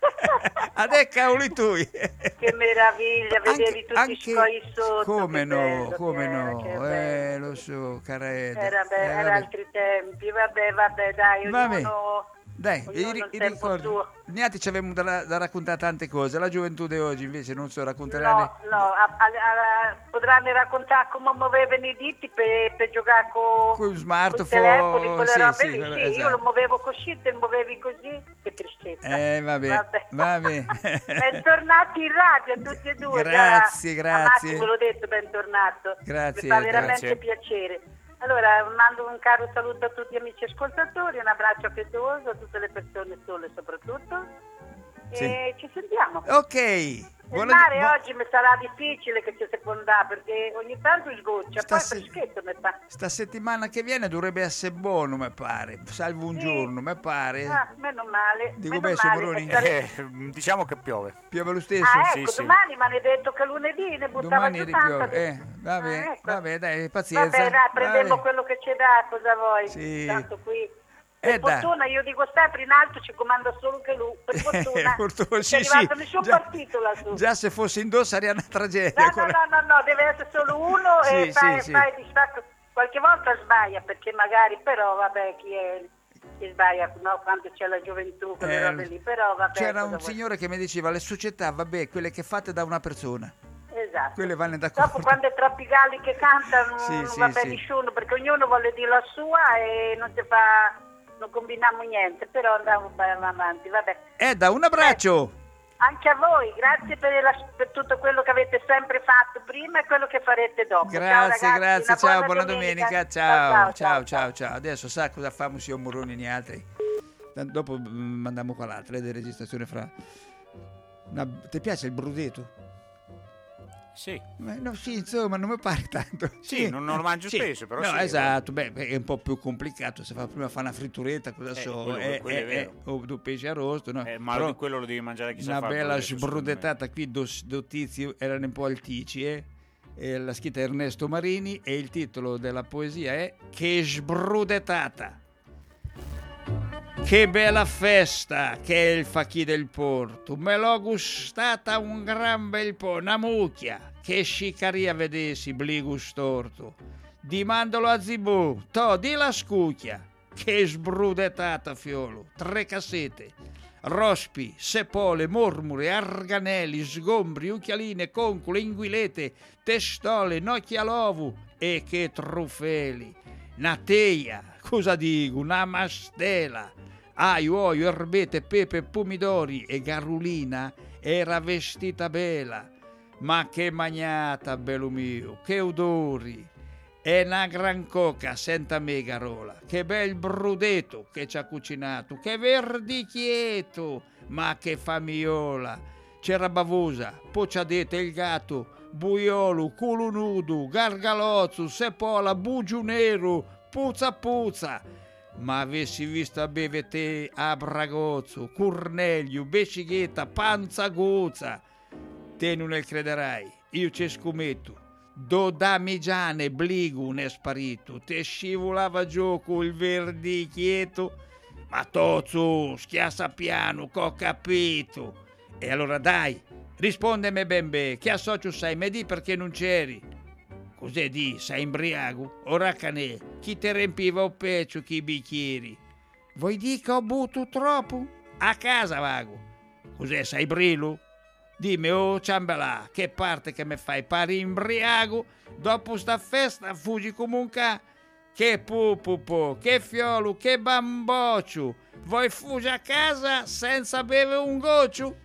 Adè cavoli tu. Che meraviglia, vedevi tutti anche, i scogli sotto. Come no, bello, come era, no, eh, lo so, caretta. Era, be- eh, era vabbè. altri tempi, vabbè, vabbè, dai, Vabbè. ognuno... Dai, ognuno i, il i tempo ricordi. suo. Niente, ci avevamo da, da raccontare tante cose. La gioventù di oggi invece non so racconterà. No, no, a, a, a, potranno raccontare come muovevano i diti per, per giocare con Con i smartphone, telefoni, quelle sì, robe sì, lì. quello- Sì, io esatto. lo muovevo così, te lo muovevi così, che tristezza. Eh, vabbè, Vabbè. vabbè. Bentornati in radio tutti e due. Grazie, già, grazie. A Massimo l'ho detto, bentornato. Grazie, Mi fa veramente grazie. piacere. Allora, mando un caro saluto a tutti gli amici ascoltatori, un abbraccio affettuoso a tutte le persone sole soprattutto. Sì. E ci sentiamo. Ok. Il Buona- mare bu- oggi mi sarà difficile che ci si può andare perché ogni tanto sgoccia, Sta poi se- freschetto mi fa. Sta settimana che viene dovrebbe essere buono, mi pare. Salvo un Sì. giorno, mi pare. Ah, meno male. Dico meno beh, male. Moroni. E sare- Eh, diciamo che piove. Piove lo stesso? Ah, Sì, ecco, sì. domani mi hanno detto che lunedì ne buttava Domani giù ripiove. tanta. Eh, vabbè, Ah, ecco. vabbè, dai, pazienza. Vabbè, dai, prendiamo Vabbè. quello che c'è da, cosa vuoi? Sì. Tanto qui. Eh, Per dai. fortuna io dico sempre in alto ci comanda solo che lui, per fortuna. Fortuna, non sì, è arrivato sì. nessun Già- partito lassù. Già se fosse in dos sarebbe una tragedia. No, no, quella- no, no, no, deve essere solo uno Sì, e sì, fai, sì. fai distacco. Qualche volta sbaglia perché magari, però vabbè, chi è chi sbaglia, no, quando c'è la gioventù, quelle Eh, robe lì, però vabbè. C'era cosa un vuoi. signore che mi diceva le società, vabbè, quelle che fate da una persona. Esatto. Quelle vanno d'accordo. Dopo quando è troppi galli che cantano Sì, non sì, va bene sì. nessuno perché ognuno vuole dire la sua e non si fa, non combiniamo niente, però andiamo avanti, vabbè. Edda, un abbraccio! Anche a voi, grazie per, la- per tutto quello che avete sempre fatto prima e quello che farete dopo. Ciao, Grazie, ragazzi, grazie, una ciao, buona domenica. Ciao, ciao, ciao, ciao. Adesso sa cosa famo signor Moroni e gli altri. Tant- Dopo mm, mandiamo qua l'altra, di registrazione fra... Una- Ti piace il brudeto? Sì. Ma no, sì, insomma, non mi pare tanto. Sì, non- non lo mangio sì. spesso, però No, sì, esatto, beh, beh, è un po' più complicato. Se fa prima fa una fritturetta, cosa Eh, so, quello- eh, quello è eh, vero. eh, o tu pesce arrosto, no? Eh, ma Però di quello lo devi mangiare chissà una fa il bella brudeto, secondo me. sbrudettata qui, do, do tizi erano un po' altici, eh? E la scritta è Ernesto Marini e il titolo della poesia è Che sbrudettata. Che bella festa che è il facchì del porto, me l'ho gustata un gran bel po', una mucchia, che scicaria vedessi bligu storto, dimandolo a zibù, to di la scucchia, che sbrudettata fiolo, tre cassette, rospi, sepole, mormure, arganelli, sgombri, ucchialine, concule, inguilete, testole, nocchi all'ovu e che trufeli, una teia, cosa dico, una mastela, aglio, olio, erbette, pepe, pomidori e garulina era vestita bella, ma che magnata, bello mio, che odori, e una gran coca, senta me garola, che bel brudeto che ci ha cucinato, che verdicchieto, ma che famiola, c'era bavosa, pocciadete il gatto, buiolo, culo nudo, gargalozzo, sepola, bugiu nero, puzza puzza, ma avessi visto a beve te a Bragozzo, Cornelio, Bescighetta, Panza Gozza, te non ne crederai, io ci scommetto, do damigiane bligu ne sparito, te scivolava gioco il verdicchieto, ma tozzo, schiassa piano, che ho capito, e allora dai, rispondemi ben bene, che associo sei, mi di perché non c'eri? Cos'è di? Sei imbriaco? Ora canè, chi ti riempiva il peccio, chi bicchieri? Vuoi dire che ho bevuto troppo? A casa vago. Cos'è, sei brillo? Dimmi, oh ciambelà, che parte che mi fai? Pari imbriaco? Dopo sta festa fuggi come un ca... Che pupupo, che fiolo, che bamboccio. Vuoi fuggi a casa senza bere un goccio?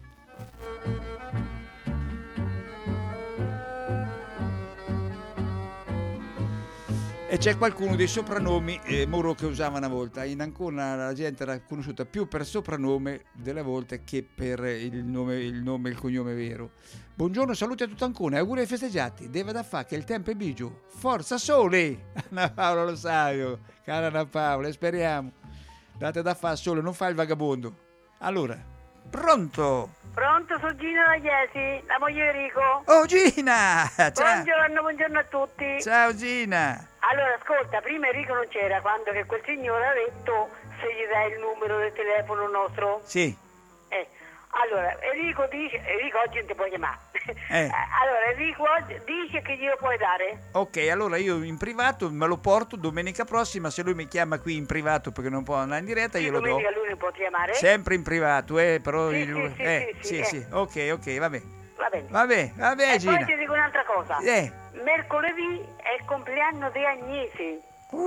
E c'è qualcuno dei sopranomi eh, Moro che usava una volta. In Ancona la gente era conosciuta più per soprannome delle volte che per il nome, il nome e il cognome vero. Buongiorno, saluti a tutta Ancona e auguri ai festeggiati. Deve da fa che il tempo è bigio. Forza sole! Anna Paola lo sa io, cara Anna Paola, e speriamo. Date da fa sole, non fa il vagabondo. Allora, pronto? Pronto, sono Gina da Iesi, la moglie di Enrico. Oh Gina! Ciao! Buongiorno, buongiorno a tutti. Ciao Gina! Allora, ascolta, prima Enrico non c'era quando che quel signore ha detto se gli dai il numero del telefono nostro. Sì. Eh, Allora, Enrico dice, Enrico oggi non ti puoi chiamare. Eh. Allora, Enrico oggi dice che glielo puoi dare. Ok, allora io in privato me lo porto domenica prossima, se lui mi chiama qui in privato perché non può andare in diretta, Sì, glielo do. domenica lui non può chiamare. Sempre in privato, eh, però Sì, il- sì, eh, sì, sì, sì, sì, sì, ok, ok, va bene. Va bene. Vabbè, vabbè, E Gina. poi ti dico un'altra cosa. Eh. Mercoledì è il compleanno di Agnesi.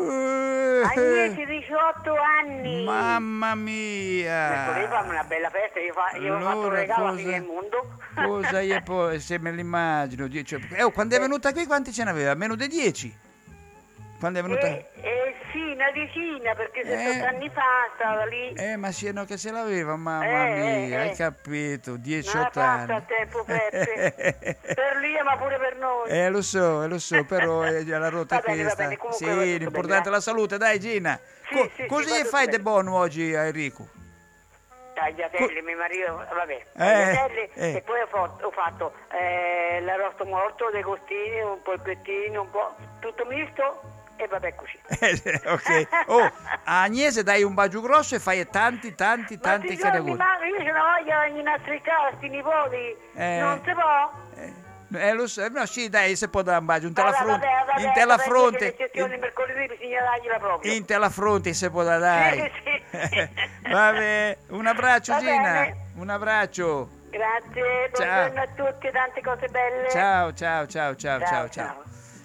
Eh, Agnesi, diciotto anni. Mamma mia. Mercoledì fammi una bella festa, io, fa, io ho fatto un Allora, regalo a cosa- fine del mondo. Cosa io poi, se me l'immagino, die- cioè, eh, oh, quando è venuta qui quanti ce n'aveva? Meno di dieci? Quando è venuta... Eh, eh sì, una decina, perché sessanta Eh. anni fa stava lì. Eh, ma sì, no, che se l'aveva, mamma Eh, mia, eh, hai eh. capito, Non diciotto passa anni. il tempo, Peppe. Per lì, ma pure per noi. Eh, lo so, eh, lo so, però eh, la rotta Va è bene, va questa. bene, comunque Sì, va tutto l'importante bene, è la salute, dai Gina. Sì, Co- sì, sì, così va tutto fai bene. di buono oggi a Enrico? Tagliatelli, mio marito, vabbè, Eh, tagliatelli, eh. e poi ho fatto, ho fatto eh, l'arrosto morto, dei costini, un polpettino, un po' tutto misto e vabbè così. Eh, ok. Oh, a Agnese dai un bacio grosso e fai tanti, tanti, Ma tanti ti cari giuro, mi auguri. manca, io ce la voglio di innastricare sti nipoti, Eh. non si può? Eh, lo so, no, sì, dai, se può dare un bacio, in te la Vabbè, fronte, vabbè, vabbè, in te la vabbè, fronte, che le sessioni in, mercoledì bisogna dargliela proprio. in te la fronte se può da dai. Sì, sì. Vabbè, un abbraccio Va Gina, bene. un abbraccio. Grazie, Ciao. buongiorno a tutti, tante cose belle. Ciao, ciao, ciao, ciao, ciao, Ciao, ciao.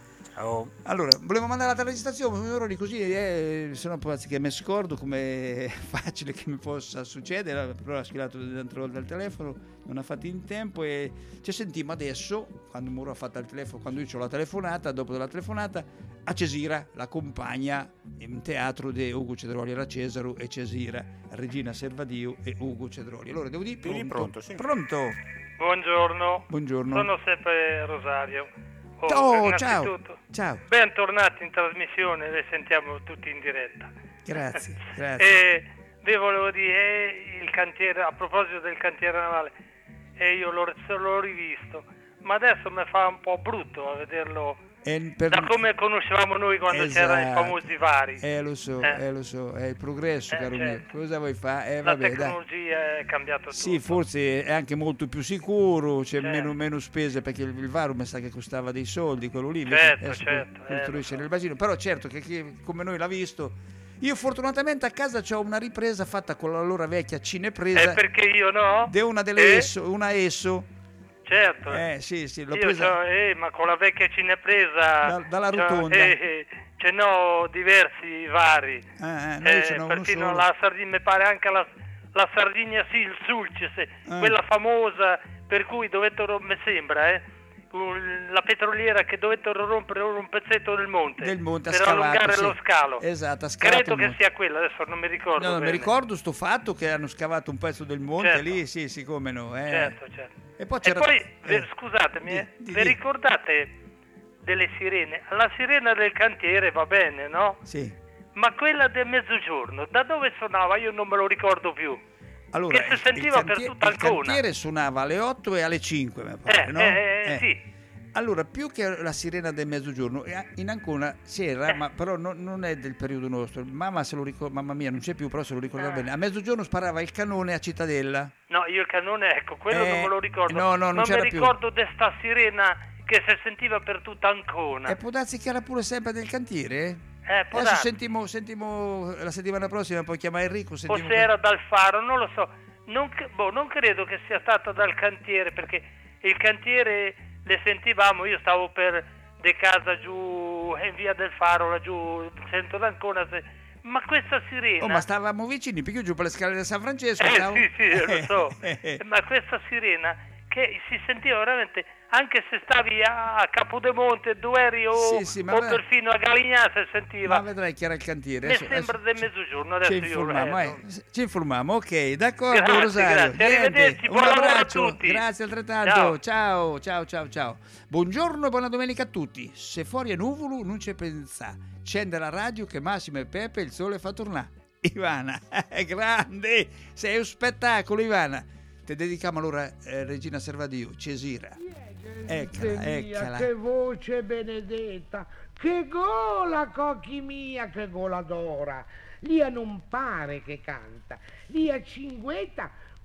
Oh. Allora, volevo mandare la registrazione, un'ora di così, eh, se no poi che mi scordo come è facile che mi possa succedere, però ha schillato dentro dal telefono, non ha fatto in tempo e ci sentiamo adesso, quando Muro ha fatto il telefono, quando io ho la telefonata, dopo della telefonata, a Cesira, la compagna in teatro di Ugo Cedroli, era Cesaro e Cesira, Regina Servadio e Ugo Cedroli. Allora, devo dire, pronto? pronto, sì. Pronto? Buongiorno. Buongiorno. Sono sempre Rosario. Oh, Oh, ciao. innanzitutto, Ciao. bentornati in trasmissione, le sentiamo tutti in diretta. Grazie, grazie. E vi volevo dire, eh, il cantiere, a proposito del cantiere navale, e io l'ho, l'ho rivisto, ma adesso mi fa un po' brutto a vederlo E per- da come conoscevamo noi quando c'erano i Esatto. famosi vari. Eh lo so, Eh. eh, lo so, è il progresso, Eh, caro certo. mio. Cosa vuoi fare? Eh, La vabbè, dai. tecnologia è cambiato tutto. Sì, forse è anche molto più sicuro, c'è Certo. meno, meno spese perché il, il Varu mi sa che costava dei soldi, quello lì. Certo, invece adesso certo, co- eh, costruisce lo so. nel bacino. Però certo che chi come noi l'ha visto. Io fortunatamente a casa ho una ripresa fatta con la loro vecchia cinepresa. Eh, perché io no? De una delle Eh? Esso, una Esso. Certo. Eh sì, sì, l'ho Io presa. c'ho- eh, ma con la vecchia cinepresa Da- dalla c'ho- rotonda. eh, eh, ce n'ho diversi vari. Eh, eh, noi ce n'ho uno persino solo. la Sardegna, mi pare anche la, la Sardegna sì, il Sulcis, Eh. quella famosa per cui dovettero, mi sembra, eh, un- la petroliera che dovettero rompere un pezzetto del monte, Del monte, ha per scavato, allungare sì. lo scalo. Esatto, ha scavato Credo il che monte. sia quella, adesso non mi ricordo No, no, mi bene. ricordo sto fatto che hanno scavato un pezzo del monte Certo. lì, sì, sì, come no. Eh. Certo, certo. E poi E c'era... poi, eh, ve- scusatemi, eh, di- vi di- ricordate delle sirene? La sirena del cantiere va bene, no? Sì. Ma quella del mezzogiorno, da dove suonava? Io non me lo ricordo più. Allora, che si il- sentiva il per cantiere- tutta il Ancona. cantiere suonava alle otto e alle cinque, mi pare, Eh, no? eh, Eh. sì. Allora, più che la sirena del mezzogiorno, eh, in Ancona c'era, Eh. ma però non, non è del periodo nostro. Mamma se lo ricorda, mamma mia, non c'è più, però se lo ricorda Ah. bene. A mezzogiorno sparava il canone a Cittadella. No, io il canone, ecco, quello Eh, non me lo ricordo. no, no, non ma c'era mi più. ricordo di sta sirena che si sentiva per tutta Ancona. E può darsi che era pure sempre del cantiere? Eh, può Adesso darsi. sentimo, sentimo la settimana prossima, poi chiama Enrico. Sentimo Forse era dal faro, non lo so. Non, cre- boh, non credo che sia stata dal cantiere, perché il cantiere le sentivamo, io stavo per de casa giù in via del faro, laggiù, centro d'Ancona, se- ma questa sirena... Oh, ma stavamo vicini, più giù per le scale di San Francesco. Eh stavo- sì, sì, lo so. Eh, Ma questa sirena che si sentiva veramente, anche se stavi a, a Capodemonte, Dueri o, Sì, sì, ma o va- perfino a Galignà si sentiva. Ma vedrai che era il cantiere. Mi Adesso- sembra adesso del ci- mezzogiorno, adesso Ci io informiamo, eh, eh. non- Ci informiamo, ok, d'accordo, Grazie, Rosario. grazie, Niente, arrivederci, un buon lavoro a abbraccio, tutti. grazie altrettanto. Ciao, ciao, ciao, ciao. Buongiorno e buona domenica a tutti. Se fuori è nuvolo, non c'è pensà. Accende la radio che Massimo e Peppe il sole fa tornare. Ivana, grande, sei un spettacolo, Ivana. Ti dedichiamo allora eh, Regina Servadio, Cesira. Eccola, mia, eccola. che voce benedetta, che gola, cocchi mia, che gola d'ora. Lia non pare che canta, lia cinguetta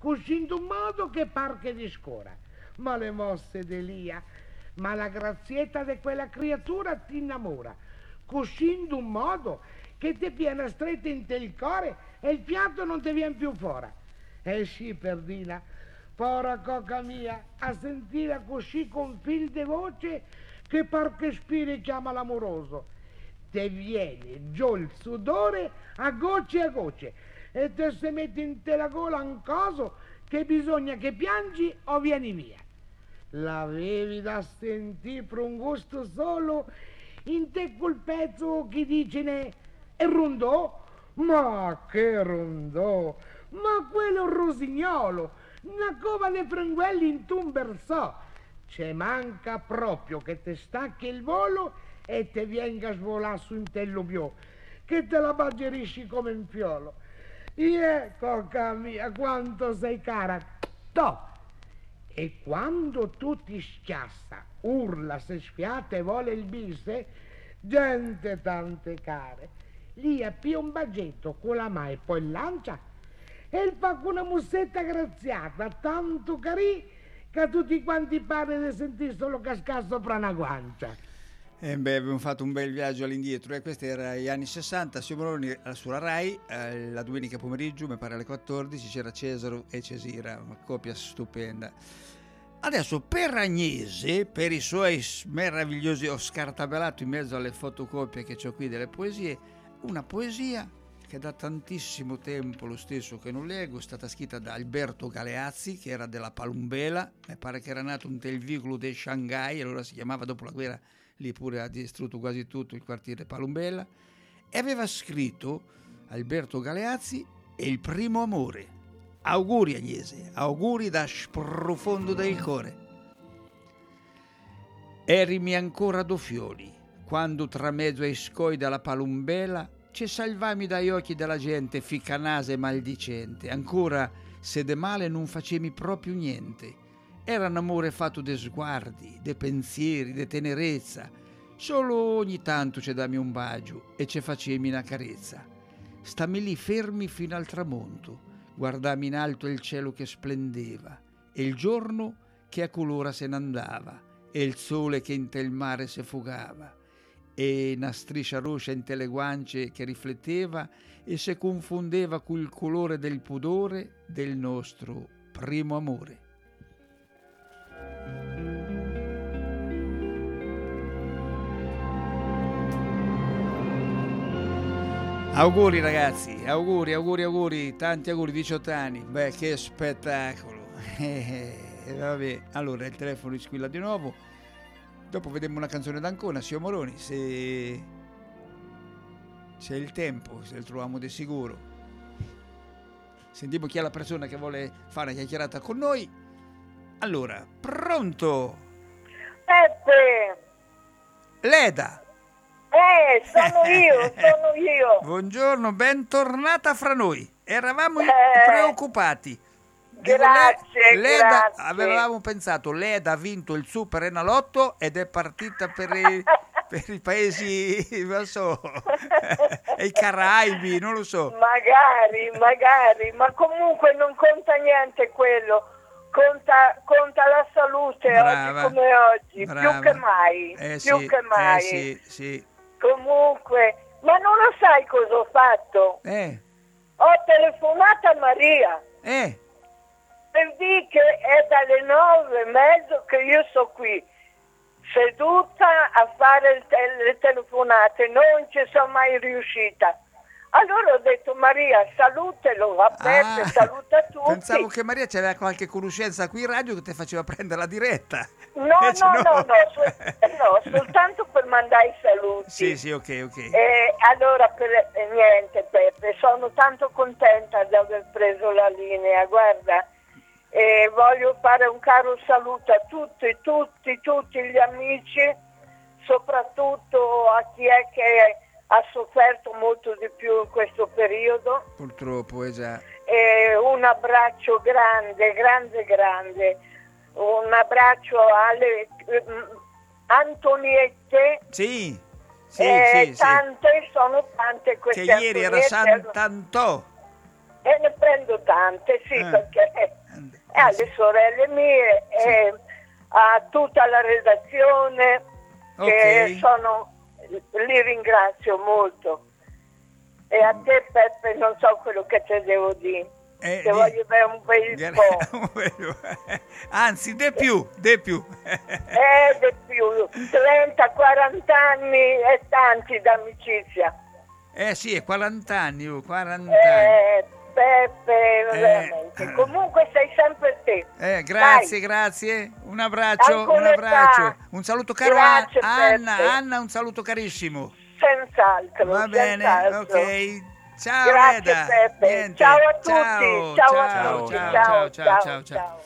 cucendo un modo che par che di scora. Ma le mosse di Lia, ma la grazietta di quella creatura ti innamora, cucendo un modo che ti viene stretta in te il cuore e il piatto non ti viene più fuori. E sì, Perdina, pora cocca mia, a sentire così con fil di voce che par che spiri chiama l'amoroso. Te viene giù il sudore a gocce a gocce e te se metti in te la gola un coso che bisogna che piangi o vieni via. L'avevi da sentire per un gusto solo in te quel pezzo che dice ne è rondò? Ma che rondò! Ma quello rosignolo, una cova di fringuelli in tu un bersò. Ce manca proprio che te stacchi il volo e te venga a svolare su in te l'ubiò, che te la baggerisci come un fiolo. Ie, cocca mia, quanto sei cara! Toh! E quando tu ti schiassa, urla, se sfiata e vuole il bise, gente tante care, lì appia un baggetto con la mano e poi lancia e fa con una mussetta graziata, tanto carì che tutti quanti pare di sentire solo cascare sopra una guancia. Eh beh, abbiamo fatto un bel viaggio all'indietro e eh? Questi erano gli anni sessanta, Siomoroni sulla Rai, eh, la domenica pomeriggio, mi pare alle quattordici, c'era Cesaro e Cesira, una coppia stupenda. Adesso per Agnese, per i suoi meravigliosi, ho scartabellato in mezzo alle fotocopie che ho qui delle poesie, una poesia che da tantissimo tempo, lo stesso che non leggo, è stata scritta da Alberto Galeazzi, che era della Palumbela, mi pare che era nato un tel vicolo di Shanghai, allora si chiamava, dopo la guerra lì pure ha distrutto quasi tutto il quartiere Palumbela, e aveva scritto Alberto Galeazzi e il primo amore. Auguri Agnese, auguri da profondo del cuore. Erimi ancora do fiori, quando tra mezzo ai scoi della Palumbela ci salvami dagli occhi della gente ficcanase e maldicente. Ancora se de male non facemi proprio niente. Era un amore fatto de sguardi, de pensieri, de tenerezza. Solo ogni tanto ci dammi un bacio e ci facemi una carezza. Stammi lì fermi fino al tramonto, guardammi in alto il cielo che splendeva e il giorno che a colora se n'andava e il sole che in te il mare se fugava e una striscia rossa in te le guance che rifletteva e se confondeva col colore del pudore del nostro primo amore. Auguri ragazzi, auguri, auguri, auguri, tanti auguri, diciotto anni, beh che spettacolo. Eh, vabbè, allora il telefono squilla di nuovo, dopo vediamo una canzone d'Ancona, Siomoroni, se c'è il tempo, se lo troviamo di sicuro. Sentiamo chi è la persona che vuole fare una chiacchierata con noi. Allora, pronto? Peppe! Leda! Eh, sono io, sono io. Buongiorno, bentornata fra noi. Eravamo eh, preoccupati. Grazie, Leda, grazie. Avevamo pensato, Leda ha vinto il Super Enalotto ed è partita per i, per i paesi, non so, i Caraibi, non lo so. Magari, magari, ma comunque non conta niente quello. Conta, conta la salute. Brava, oggi come oggi, brava. più che mai, Eh, più sì, che mai. Eh, sì, sì. Comunque, ma non lo sai cosa ho fatto? Eh. Ho telefonato a Maria. Eh. Per dire che è dalle nove e mezzo che io sto qui, seduta a fare il te- le telefonate, non ci sono mai riuscita. Allora ho detto, Maria, salutelo, va bene, Ah, saluta tutti. Pensavo che Maria c'aveva qualche conoscenza qui in radio che ti faceva prendere la diretta. No, Invece no, no, no, no, no, soltanto per mandare i saluti. Sì, sì, ok, ok. E allora, per, eh, niente, Peppe, sono tanto contenta di aver preso la linea, guarda, e voglio fare un caro saluto a tutti, tutti, tutti gli amici, soprattutto a chi è che ha sofferto molto di più in questo periodo. Purtroppo, è già. E un abbraccio grande, grande, grande. Un abbraccio alle um, Antoniette. Sì, sì, eh, sì, tante, sì. sono tante queste Che ieri era Antoniette. Sant'Antò. E ne prendo tante, sì, Eh. perché eh, alle sorelle mie, e a tutta la redazione, che Ok. sono, li ringrazio molto. E a te, Peppe, non so quello che te devo dire. Eh, Ti di- voglio bene un bel po'. Anzi, de più, de più. Eh, di più, trenta quaranta anni e tanti d'amicizia. Eh sì, è quaranta anni, oh, quaranta anni. Eh, Peppe, veramente. Comunque sei sempre te. Eh, grazie, Dai. grazie. Un abbraccio, un Ancora abbraccio. età. Un saluto caro Grazie, a Anna, Peppe. Anna, un saluto carissimo. Senz'altro. Va bene, senz'altro. ok. Ciao Grazie, Reda. Peppe. Niente. Ciao a tutti. Ciao, Ciao a ciao, tutti. ciao, Ciao, ciao, ciao, ciao.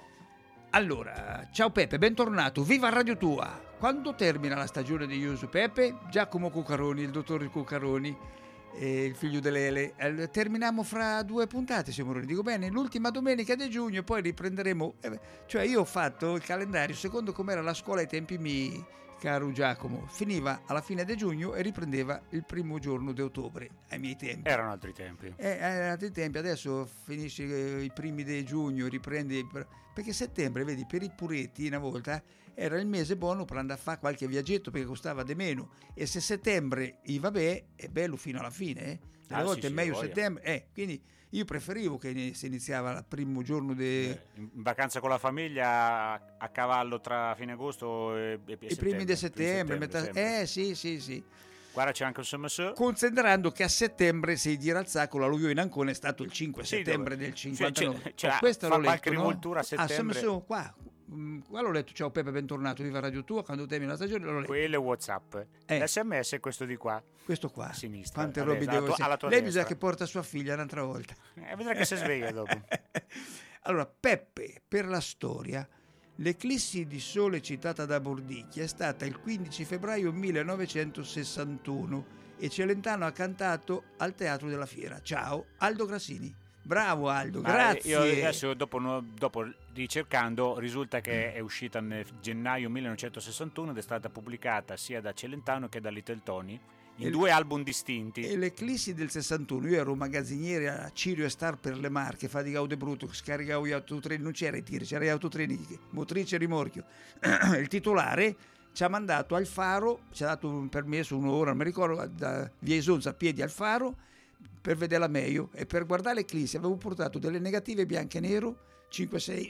Allora, ciao Peppe, bentornato. Viva Radio Tua. Quando termina la stagione di Io su Peppe, Giacomo Cuccaroni, il dottor Cuccaroni, eh, il figlio dell'Ele, eh, terminiamo fra due puntate, siamo Moroni. Dico bene, l'ultima domenica di giugno, poi riprenderemo. Eh, cioè, io ho fatto il calendario secondo com'era la scuola ai tempi miei, caro Giacomo. Finiva alla fine di giugno e riprendeva il primo giorno di ottobre, ai miei tempi. Erano altri tempi. Eh, erano altri tempi, adesso finisce eh, i primi di giugno, riprende, perché settembre, vedi, per i puretti una volta era il mese buono per andare a fare qualche viaggetto perché costava di meno, e se settembre i vabbè è bello fino alla fine, eh? Delle Ah, volte sì, è sì, meglio voglia. settembre, eh, quindi io preferivo che ne- si iniziava il primo giorno di... In vacanza con la famiglia a, a cavallo tra fine agosto e, e i primi di settembre, metà- sempre. eh sì sì sì. Guarda, c'è anche un S M S. Considerando che a settembre si gira al sacco l'alluvio in Ancona è stato il cinque Sì, settembre dove- del sì, cinquantanove. c'è- c'è- Oh, questo fa l'ho letto, qualche no? rivoltura a Ah, settembre. sono qua. Mm, Qua l'ho letto, ciao Peppe, bentornato, viva Radio Tua, quando termina la stagione l'ho letto. Quello è WhatsApp. Eh. L'S M S è questo di qua. Questo qua. A sinistra. Quante a robe destra, devo alla tua, alla tua Lei destra. bisogna che porta sua figlia un'altra volta. Eh, vedrà che si sveglia dopo. Allora, Peppe, per la storia, l'eclissi di sole citata da Bordicchia è stata il quindici febbraio millenovecentosessantuno e Celentano ha cantato al Teatro della Fiera. Ciao, Aldo Grassini. Bravo Aldo, Ma grazie. Io adesso, dopo, dopo ricercando, risulta che è uscita nel gennaio millenovecentosessantuno ed è stata pubblicata sia da Celentano che da Little Tony in E- due album distinti. E l'eclissi del sessantuno, io ero magazziniere a Cirio e Star per le Marche, faticavo de brutto, scaricavo gli autotreni, non c'era i tiri, c'era gli autotreni, motrice e rimorchio. Il titolare ci ha mandato al faro, ci ha dato un permesso un'ora, non mi ricordo, da via Isonza a piedi al faro, per vederla meglio, e per guardare l'eclissi avevo portato delle negative bianche e nero, cinque sei,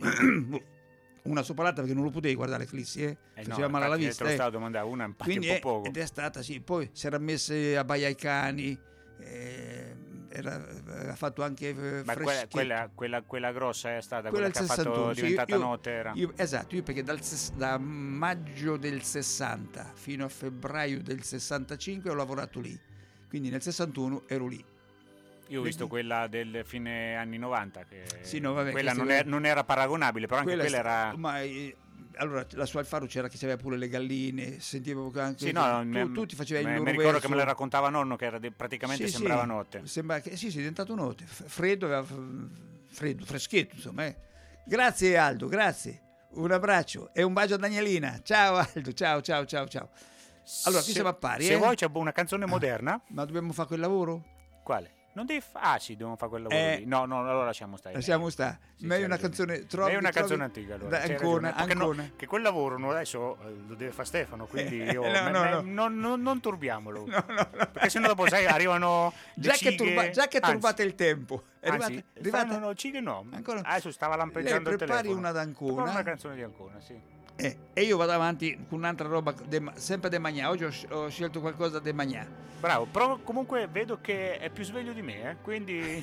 una sopra l'altra perché non lo potevi guardare l'eclissi, eh? Eh faceva no, male alla infatti, vista. te lo eh. stavo domandando, una infatti Quindi un è, po' poco. ed è stata, sì, poi si era messe a baia ai cani, eh, era, ha fatto anche eh, Ma quella, freschetto. quella, quella, quella grossa è stata Quella quella, del che ha fatto sessantuno, sì, diventata io- notte. Era. io- esatto, io perché dal ses- da maggio del sessanta fino a febbraio del sessantacinque ho lavorato lì, quindi nel sessantuno ero lì. Io ho visto Vedi? quella del fine anni novanta, che Sì, no, vabbè, quella questa non, è- è- non era paragonabile, però anche Quella è quella, sta- era... Ma eh, allora, lassù al faro c'era chi aveva pure le galline, sentivo anche Sì, no, tu, me- tu ti facevi il me- loro mi ricordo verso. che me la raccontava nonno, che era de- praticamente Sì, sembrava sì, notte. Sembra che, sì, sì, è diventato notte. F- Freddo, aveva f- freddo, freschetto, insomma. eh. Grazie Aldo, grazie. Un abbraccio e un bacio a Danielina. Ciao Aldo, ciao, ciao, ciao, ciao. Allora, qui Se- siamo a pari, Se eh? vuoi c'è una canzone moderna. Ma dobbiamo fare quel lavoro? Quale? Non devi fa- ah sì, dobbiamo fare quel lavoro Eh, lì. No, no, allora lasciamo stare. Lasciamo stare. Sì, Meglio c'hai una ragione. canzone trovi, Meglio una trovi- canzone antica allora. da- c'hai Ancona, ragione, perché no- Ancona. che quel lavoro no, adesso eh, lo deve fare Stefano, quindi io No, me- no, me- no. Non, non- non turbiamolo. Perché sennò dopo sai arrivano le Già che, cighe- turba- già che anzi- turbate il tempo. È Anzi, arrivata, è arrivata- fanno- no, cighe no. Ancora- Adesso stava Lei lampeggiando il prepari telefono. una d'Ancona. Prepara una canzone di Ancona, sì. Eh, e io vado avanti con un'altra roba, de, sempre de Magnà. Oggi ho, sc- ho scelto qualcosa de Magnà. Bravo, però comunque vedo che è più sveglio di me, eh, quindi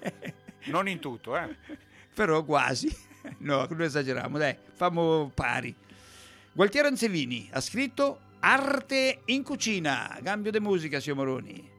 non in tutto, eh. Però quasi. No, non esageriamo, dai, famo pari. Gualtiero Anzevini ha scritto Arte in cucina, cambio di musica, signor Moroni.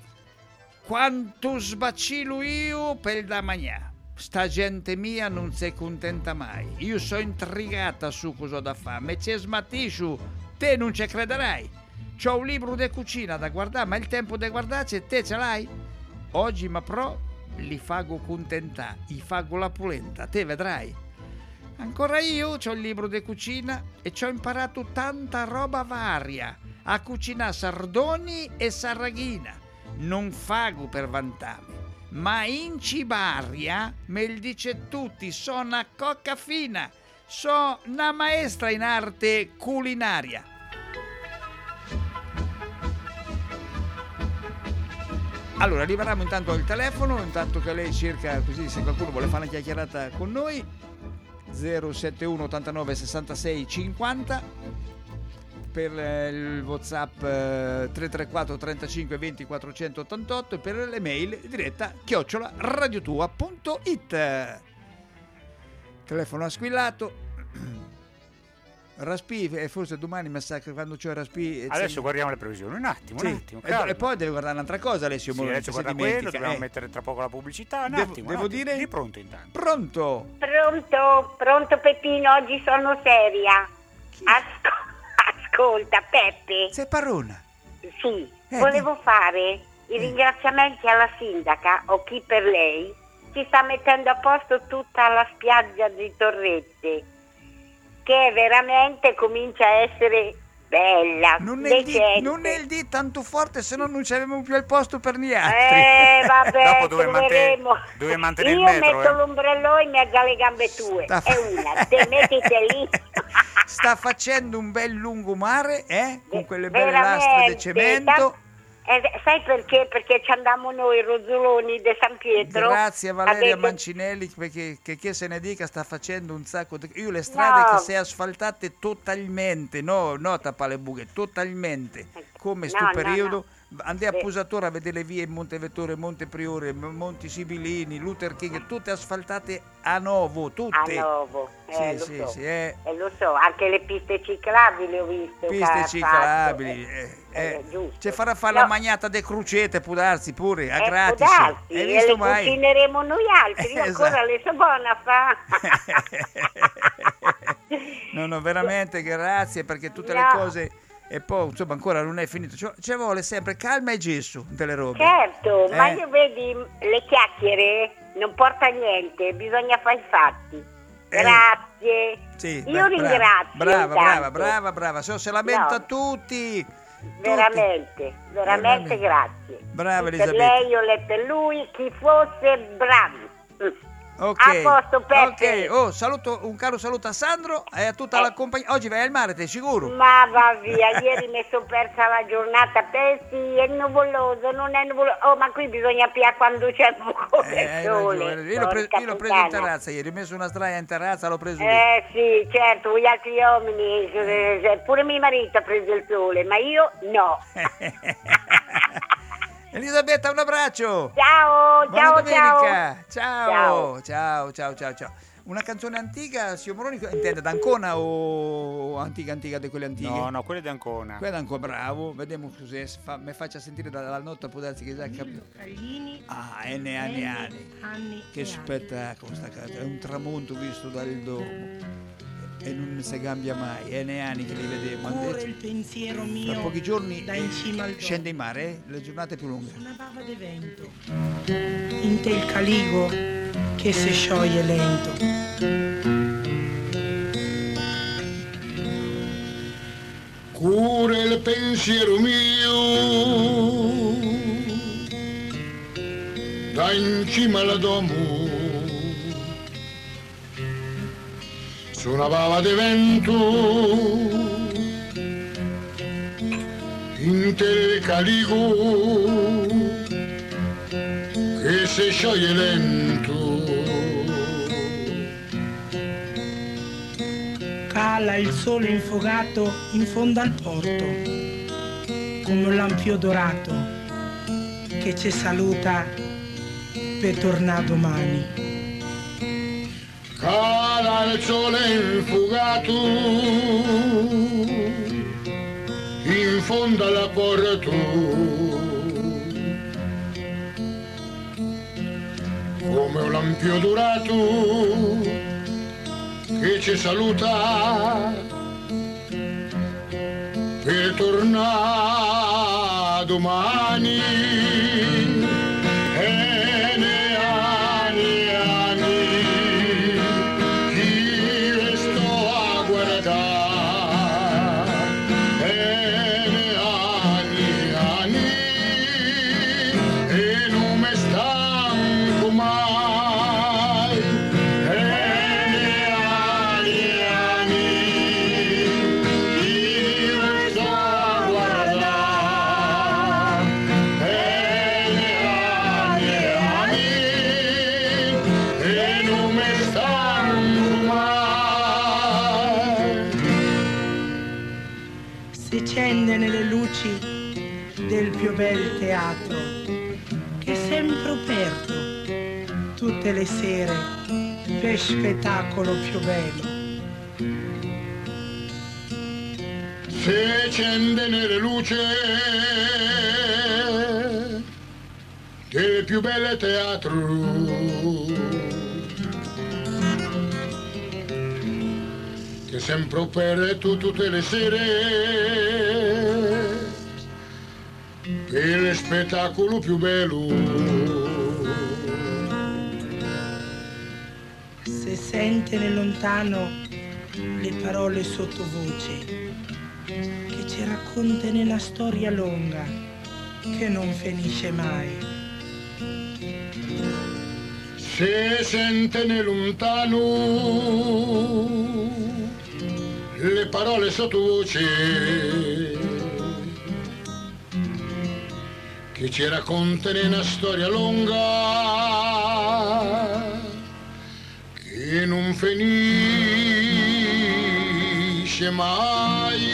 Quanto sbacillo io per il da Magnà. Sta gente mia non si contenta mai. Io sono intrigata su cosa ho da fare. Me c'è smattisciu, te non ci crederai. C'ho un libro di cucina da guardare, ma il tempo di guardarci te ce l'hai? Oggi ma pro li fago contentà, i fago la polenta, te vedrai. Ancora io c'ho il libro di cucina e ci ho imparato tanta roba varia a cucinare sardoni e sarraghina. Non fago per vantarmi, ma in Cibaria me il dice tutti, sono una cocca fina, sono una maestra in arte culinaria. Allora, arriveremo intanto al telefono, intanto che lei cerca, così se qualcuno vuole fare una chiacchierata con noi, zero sette uno ottantanove sessantasei cinquanta, per il WhatsApp eh, tre tre quattro trentacinque venti quattrocentottantotto, e per le mail diretta chiocciola radiotua punto it. Telefono squillato. Raspi, e forse domani mi sa che quando c'è Raspi... Adesso c'è... guardiamo le previsioni, un attimo, sì. un attimo. E, e poi deve guardare un'altra cosa, Alessio. Sì, adesso guarda quello, dobbiamo eh. mettere tra poco la pubblicità, un devo, attimo. Devo un dire? Di pronto intanto. Pronto? Pronto, pronto Peppino, oggi sono seria. Asco- ascolta Peppe. Sei parrona? Sì, eh, volevo eh. fare i ringraziamenti alla sindaca o chi per lei ci sta mettendo a posto tutta la spiaggia di Torrette, che veramente comincia a essere bella. Non è, il di, non è il di tanto forte, se no non c'avevamo più il posto per gli altri. Eh vabbè, dopo dove, manten- dove mantenere io il metro, metto eh. l'ombrello in mezzo alle gambe tue. Sta È una, te mettite lì. Sta facendo un bel lungomare, eh? Con quelle belle Veramente, lastre di cemento. Eh, sai perché? Perché ci andiamo noi, Rosoloni di San Pietro. Grazie a Valeria detto... Mancinelli, perché che, che se ne dica sta facendo un sacco di... Io le strade no. che si è asfaltate totalmente, no, no tappa le buche, totalmente, come sto no, periodo. No, no. Andai a Pusatore a vedere le vie in Montevettore, Montepriore, Monti Sibilini, Luther King, tutte asfaltate a nuovo, tutte. A nuovo, eh, sì, lo sì, so. sì, eh. Eh, lo so, anche le piste ciclabili ho visto. Piste ciclabili, eh, eh, eh, giusto. Ci farà fare No. la magnata de crocete, può darsi pure, a Eh, gratis. può darsi, Hai e visto le mai? cucineremo noi altri, io Esatto. ancora le so buona fa. No, no, veramente grazie, perché tutte No. le cose... E poi, insomma, ancora non è finito. Ci, ci vuole sempre calma e gesso delle robe. Certo, Eh. ma io vedi, le chiacchiere non porta a niente, bisogna fare i fatti. Grazie. Sì, Io beh, ringrazio. Brava, brava, intanto. brava, brava. Se se lamenta No. tutti. Veramente, veramente Eh, grazie. Brava Chi per Elisabetta. lei o lei per lui, chi fosse bravo. Ok. A posto, Peppe. Ok, oh, saluto, un caro saluto a Sandro e a tutta Eh. la compagnia. Oggi vai al mare, te sicuro? Ma va via, ieri mi sono persa la giornata, pensi, è nuvoloso, non è nuvoloso. Oh, ma qui bisogna piare quando c'è il buco Eh, del hai sole. ragione. Io l'ho, pre- porca io l'ho preso in puttana. terrazza ieri, ho messo una straia in terrazza, l'ho preso lì. Eh sì, certo, gli altri uomini, eh, pure mio marito ha preso il sole, ma io no. Elisabetta, un abbraccio. Ciao, Buona ciao, domenica. ciao. Ciao, ciao, ciao, ciao, ciao. Una canzone antica, signor Moroni, intende d'Ancona o antica antica di quelle antiche? No, no, quelle di Ancona. Quella d'Ancona, bravo. Vediamo se fa, mi faccia sentire dalla nota, può darsi che già capito. Ah, N anni anni. anni Che spettacolo sta casa, è un tramonto visto dal domo. E non si cambia mai, è ne anni che li vedevo. Corre il pensiero mio Tra pochi giorni da in cima al scende in mare, eh? Le giornate più lunghe. Una bava de vento, in te il caligo che si scioglie lento. Corre il pensiero mio da in cima al domo. Su una bava di vento in te il caligo che si scioglie lento. Cala il sole infogato in fondo al porto, come un lampio dorato che ci saluta per tornare domani. Cala il sole infugato in fondo alla porta, come un lampio dorato che ci saluta per tornare domani. E ne anni e anni chi le sto a guardare. E ne anni e anni e non mi sta nelle luci del più bel teatro, che è sempre aperto tutte le sere per spettacolo più bello. Si accende nelle luci del più bel teatro, che sempre aperto tutte le sere per lo spettacolo più bello. Se sente nel lontano le parole sottovoce che ci raccontano una storia lunga che non finisce mai. Se sente nel lontano le parole sottovoce che ci raccontano una storia lunga che non finisce mai.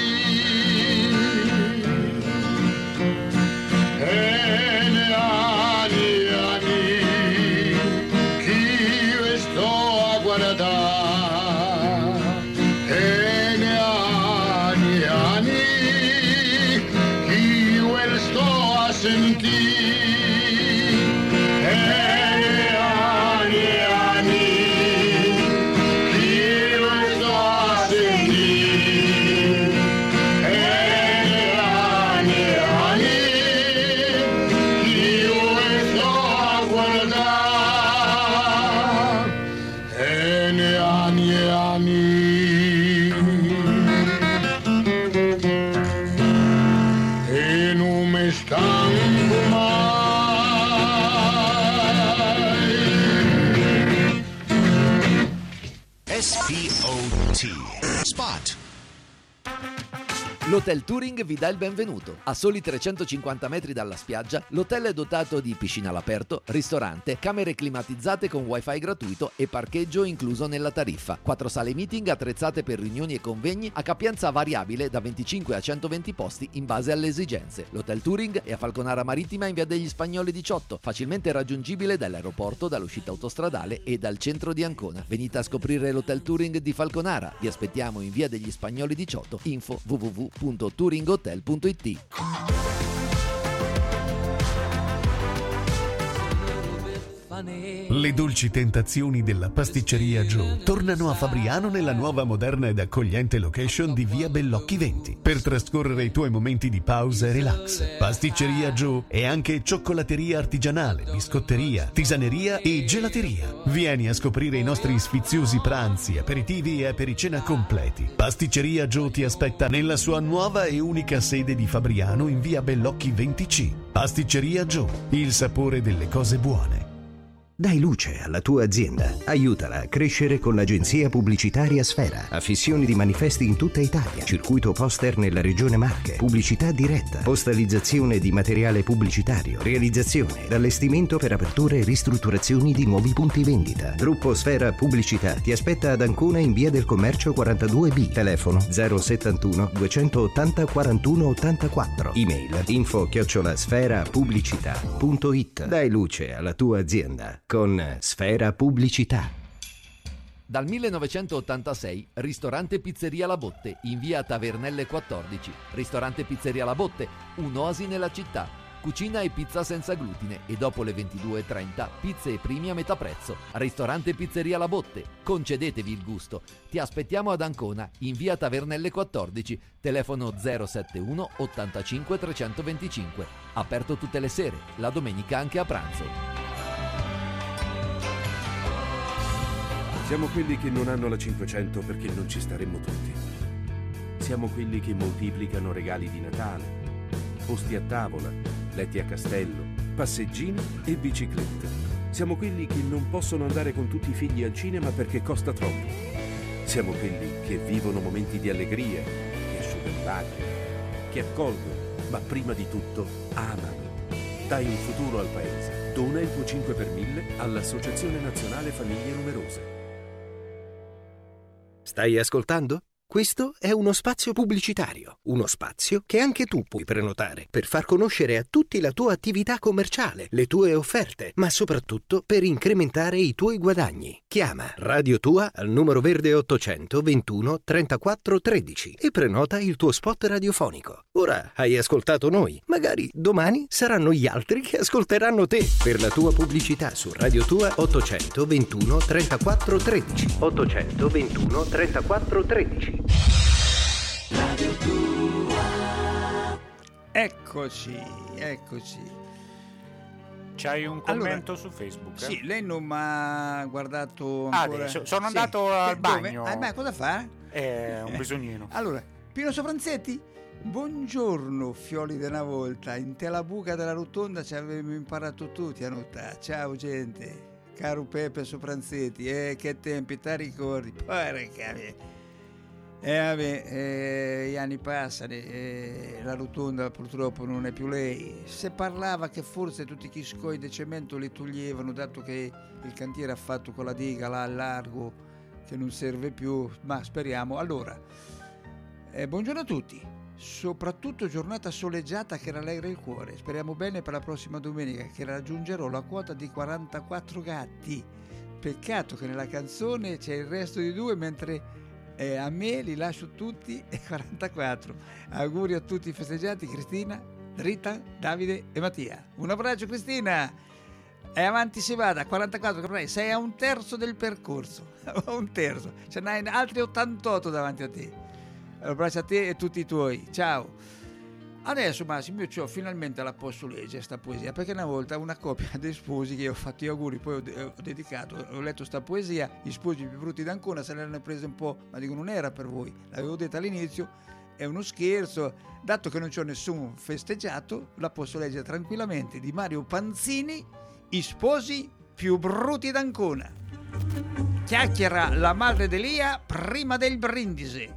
E ne anni e anni che io sto a guardare, e ne anni e anni che io sto a sentire, e ne anni e anni che io sto a sentire, e ne anni e anni e ne anni e anni e non mi stanco mai. S P O T Spot. L'Hotel Touring vi dà il benvenuto. A soli trecentocinquanta metri dalla spiaggia, l'hotel è dotato di piscina all'aperto, ristorante, camere climatizzate con wifi gratuito e parcheggio incluso nella tariffa. Quattro sale meeting attrezzate per riunioni e convegni a capienza variabile da venticinque a centoventi posti in base alle esigenze. L'Hotel Touring è a Falconara Marittima in via degli Spagnoli diciotto, facilmente raggiungibile dall'aeroporto, dall'uscita autostradale e dal centro di Ancona. Venite a scoprire l'Hotel Touring di Falconara. Vi aspettiamo in via degli Spagnoli diciotto. Info w w w punto touringhotel punto i t. Le dolci tentazioni della pasticceria Joe tornano a Fabriano nella nuova, moderna ed accogliente location di via Bellocchi venti per trascorrere i tuoi momenti di pausa e relax. Pasticceria Joe è anche cioccolateria artigianale, biscotteria, tisaneria e gelateria. Vieni a scoprire i nostri sfiziosi pranzi, aperitivi e apericena completi. Pasticceria Joe ti aspetta nella sua nuova e unica sede di Fabriano in via Bellocchi venti C. Pasticceria Joe, il sapore delle cose buone. Dai luce alla tua azienda. Aiutala a crescere con l'agenzia pubblicitaria Sfera. Affissioni di manifesti in tutta Italia. Circuito poster nella regione Marche. Pubblicità diretta. Postalizzazione di materiale pubblicitario. Realizzazione ed allestimento per aperture e ristrutturazioni di nuovi punti vendita. Gruppo Sfera Pubblicità ti aspetta ad Ancona in via del Commercio quarantadue B. Telefono zero settantuno duecentottanta quarantuno ottantaquattro. Email info chiocciola sfera pubblicità punto it. Dai luce alla tua azienda con Sfera Pubblicità. Dal millenovecentottantasei, ristorante Pizzeria La Botte in via Tavernelle quattordici. Ristorante Pizzeria La Botte, un'oasi nella città. Cucina e pizza senza glutine e dopo le ventidue e trenta pizze e primi a metà prezzo. Ristorante Pizzeria La Botte, concedetevi il gusto. Ti aspettiamo ad Ancona in via Tavernelle quattordici, telefono zero settantuno ottantacinque trecentoventicinque. Aperto tutte le sere, la domenica anche a pranzo. Siamo quelli che non hanno la cinquecento perché non ci staremmo tutti. Siamo quelli che moltiplicano regali di Natale, posti a tavola, letti a castello, passeggini e biciclette. Siamo quelli che non possono andare con tutti i figli al cinema perché costa troppo. Siamo quelli che vivono momenti di allegria, che asciugano lacrime, che accolgono, ma prima di tutto amano. Dai un futuro al paese. Dona il tuo cinque per mille all'Associazione Nazionale Famiglie Numerose. Stai ascoltando? Questo è uno spazio pubblicitario, uno spazio che anche tu puoi prenotare per far conoscere a tutti la tua attività commerciale, le tue offerte, ma soprattutto per incrementare i tuoi guadagni. Chiama Radio Tua al numero verde ottocento ventuno trentaquattro tredici e prenota il tuo spot radiofonico. Ora hai ascoltato noi, magari domani saranno gli altri che ascolteranno te. Per la tua pubblicità su Radio Tua ottocento ventuno trentaquattro tredici. ottocento ventuno trentaquattro tredici. Radio Tua. Eccoci, eccoci. C'hai un commento allora, su Facebook? Sì, lei non mi ha guardato ah, ancora. Adesso, sono sì. andato al bagno. Ah, beh, cosa fa? È un bisognino. Allora, Pino Sofranzetti, buongiorno fioli di una volta. In te la buca della rotonda ci avevamo imparato tutti a notare. Ciao gente, caro Peppe Sofranzetti, eh, che tempi, ti ricordi? Porca mia. Eh vabbè, eh, gli anni passano, eh, la rotonda purtroppo non è più lei. Se parlava che forse tutti i scoi di cemento li toglievano, dato che il cantiere ha fatto quella diga là al largo che non serve più, ma speriamo. Allora, eh, buongiorno a tutti, soprattutto giornata soleggiata che rallegra il cuore. Speriamo bene per la prossima domenica, che raggiungerò la quota di quarantaquattro gatti. Peccato che nella canzone c'è il resto di due, mentre Eh, a me li lascio tutti e quarantaquattro. Auguri a tutti i festeggiati, Cristina, Rita, Davide e Mattia. Un abbraccio Cristina. E avanti si vada, quarantaquattro, sei a un terzo del percorso. A un terzo. Ce n'hai altri ottantotto davanti a te. Un abbraccio a te e tutti i tuoi. Ciao. Adesso Massimo, io c'ho, finalmente la posso leggere sta poesia, perché una volta una coppia dei sposi che ho fatto gli auguri, poi ho, de- ho dedicato, ho letto sta poesia, gli sposi più brutti d'Ancona se l'erano presa un po', ma dico non era per voi, l'avevo detto all'inizio, è uno scherzo, dato che non c'ho nessun festeggiato, la posso leggere tranquillamente, di Mario Panzini, I sposi più brutti d'Ancona. Chiacchiera la madre d'Elia prima del brindisi.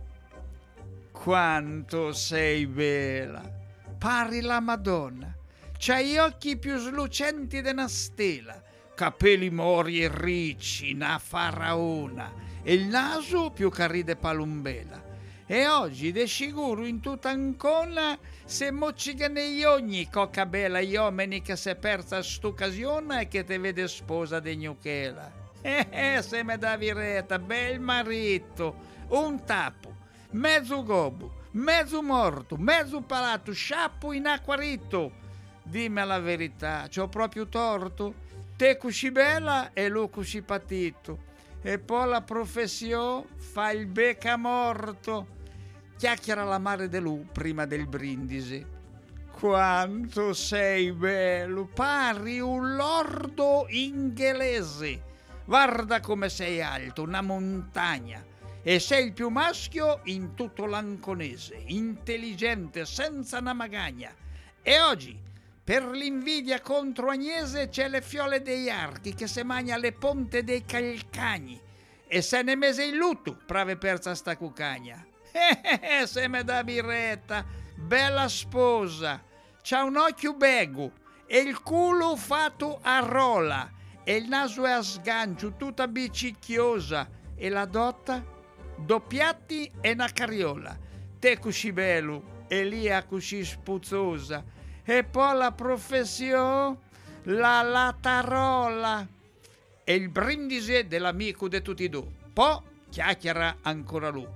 Quanto sei bella, pari la Madonna, c'hai gli occhi più slucenti d'una stella, capelli mori e ricci, una faraona, e il naso più che ride palumbela. E oggi de sicuro in tutta Ancona se moccica negli ogni cocca bella gli uomini che se persa st'occasione e che te vede sposa de gnocchela. Eh, eh, se me davi retta, bel marito, un tappo, mezzo gobbo, mezzo morto, mezzo palato, sciappo in acquarito. Dimmi la verità, c'ho proprio torto? Te così bella e lui così patito. E poi la professione fa il becca morto. Chiacchiera la madre de lui prima del brindisi. Quanto sei bello, pari un lordo inglese. Guarda come sei alto, una montagna. E sei il più maschio in tutto l'anconese, intelligente, senza una magagna. E oggi, per l'invidia contro Agnese, c'è le fiole degli archi che se magna le ponte dei calcagni. E se ne mese in lutto, prave persa sta cucagna. Eh, eh, se me da birretta, bella sposa, c'ha un occhio bego e il culo fatto a rola e il naso è a sgancio, tutta bicicchiosa e la dotta, doppiatti e una carriola. Te così bello e Lia così spuzzosa e poi la professione, la latarola e il brindisi dell'amico de tutti e due. Poi chiacchiera ancora lui.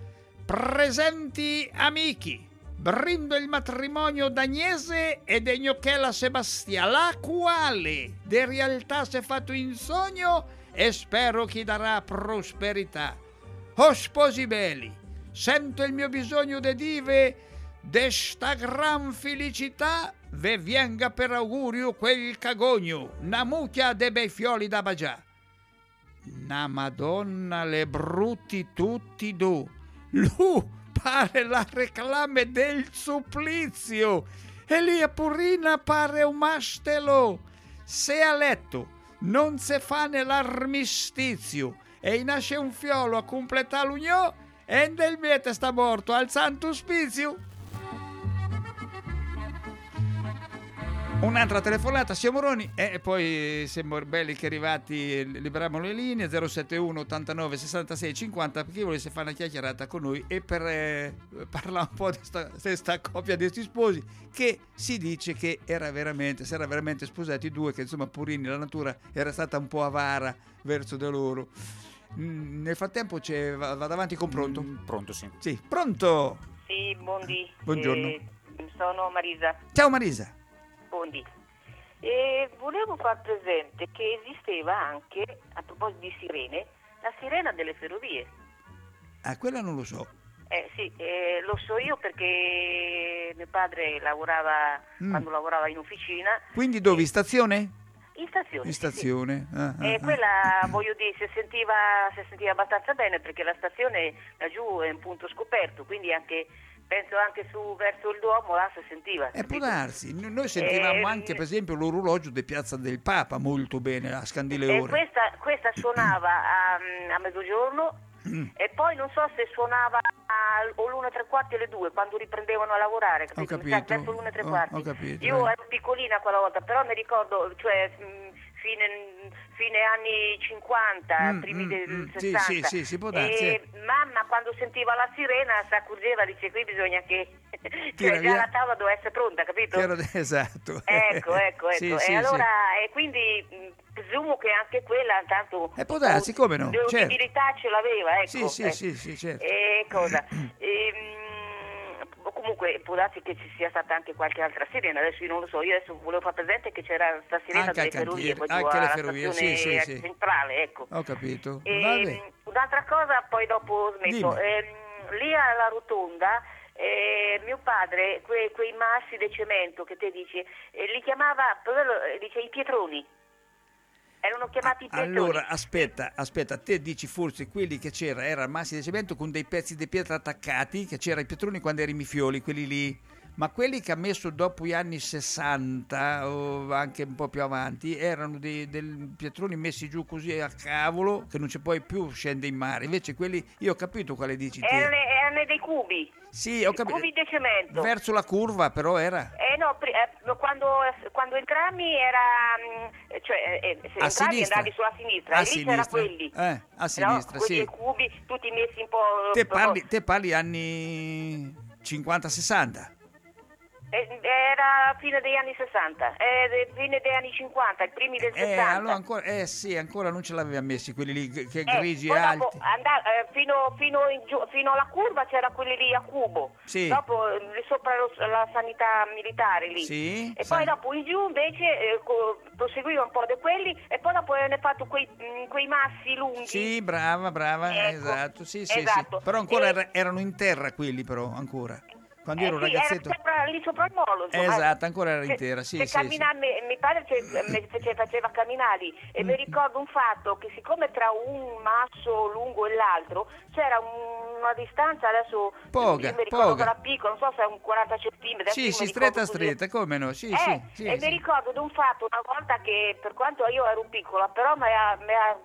Presenti amici, brindo il matrimonio d'Agnese e de gnocchella Sebastia, la quale de realtà si è fatto in sogno e spero che darà prosperità. Oh sposi belli, sento il mio bisogno de dive de sta gran felicità, ve venga per augurio quel cagogno, na mucchia de bei fioli da bagià. Na Madonna le brutti tutti due. Lu pare la reclame del supplizio e Lia Purina pare un mastelo. Se a letto non se fa nell'armistizio e nasce un fiolo a completare l'unione e del mete sta morto al santo ospizio. Un'altra telefonata, siamo Moroni, e poi siamo belli che arrivati, liberiamo le linee zero sette uno ottantanove sessantasei cinquanta per chi volesse fare una chiacchierata con noi e per eh, parlare un po' di questa coppia di questi sposi che si dice che era veramente, si era veramente sposati due, che insomma Purini, la natura era stata un po' avara verso di loro. Mm, nel frattempo c'è, vado avanti con pronto? Mm, pronto, sì. Sì, pronto? Sì, buondì. Buongiorno. Eh, sono Marisa. Ciao Marisa. Buondì. E volevo far presente che esisteva anche, a proposito di sirene, la sirena delle ferrovie. Ah, quella non lo so. Eh sì, eh, lo so io perché mio padre lavorava, Mm. quando lavorava in officina, Quindi dove? In stazione? in stazione. In sì, sì. stazione. Ah, ah, E ah. quella, voglio dire, si sentiva, si sentiva abbastanza bene perché la stazione laggiù è un punto scoperto, quindi anche, penso anche su verso il Duomo là si sentiva. Eh, può darsi. N- Noi sentivamo Eh, anche, per esempio, l'orologio di Piazza del Papa molto bene, a E Scandileone. questa, questa suonava a, a mezzogiorno Mm. e poi non so se suonava a, o l'una e tre quarti o le due quando riprendevano a lavorare, capito? Ho Mi sa, capito. verso l'una e tre Ho- quarti. ho capito, Io eh. ero piccolina quella volta, però mi ricordo, cioè mh, fine, fine anni cinquanta, Mm, primi mm, del mm. Sì, sessanta. sì, sì, si può darsi, E mamma quando sentiva la sirena si accorgeva, dice qui bisogna che Tira cioè, via. già la tavola doveva essere pronta, capito? Che era- Esatto. Ecco, ecco, ecco. Sì, e sì, allora, e quindi mh, presumo che anche quella tanto E può darsi, come no? di Certo. utilità ce l'aveva, ecco. Sì, sì, eh. sì, sì, certo. E cosa? Ehm, comunque può darsi che ci sia stata anche qualche altra sirena, adesso io non lo so, io adesso volevo far presente che c'era sta sirena Anche al delle ferrovie, cantiere, poi giù anche le alla ferrovie, stazione sì, sì, sì. centrale, ecco. Ho capito. E, Vabbè. un'altra cosa, poi dopo smetto. Dimmi. Ehm, lì alla rotonda, eh, mio padre, que- quei massi di cemento che te dici, eh, li chiamava, eh, dice i pietroni. Erano chiamati pietroni. Allora, aspetta, aspetta, te dici forse quelli che c'era era massi di cemento con dei pezzi di pietra attaccati, che c'era i pietroni quando eri Mifioli, quelli lì. Ma quelli che ha messo dopo gli anni sessanta o anche un po' più avanti erano dei, dei pietroni messi giù così a cavolo che non ci puoi più scendere in mare. Invece quelli, io ho capito quale dici te. Erano, erano dei cubi. Sì, ho capito. Cubi di cemento. Verso la curva però era. Eh no, pri- eh, quando, quando entrammi era, mh, cioè eh, se A entravi sinistra. andavi sulla sinistra, A e lì c'era sinistra. quelli. Eh, a sinistra, no? Quelli sì. cubi, tutti messi un po'... Te parli, te parli anni cinquanta sessanta. Eh, era fine degli anni sessanta, eh, fine degli anni cinquanta, i primi del Eh, sessanta. allora ancora, eh sì, ancora non ce l'aveva messi quelli lì che Eh, grigi e poi alti. dopo andà- eh, fino, fino, in giù- fino alla curva c'era quelli lì a cubo, Sì. dopo eh, lì sopra lo- la sanità militare lì, Sì, e san- poi dopo in giù invece eh, co- proseguiva un po' di quelli e poi dopo ne fatto quei, mh, quei massi lunghi. Sì, brava, brava, Ecco, esatto, sì, sì, esatto. sì. Però ancora E- era- erano in terra quelli però, ancora. Quando Eh ero un sì, ragazzetto. era sopra- lì sopra il molo, insomma. Esatto, ancora era Se- intera, sì, se sì, cammina- sì. mi, mi padre ce- mi face- faceva camminare e Mm. mi ricordo un fatto che siccome tra un masso lungo e l'altro c'era un- una distanza, adesso Poga, io mi ricordo poga. che era piccolo, non so se è un quaranta centimetri. adesso Sì, io sì, mi stretta ricordo così. stretta, come no? Sì, Eh, sì, sì, e sì. mi ricordo di un fatto una volta che per quanto io ero piccola però mi ha, mi ha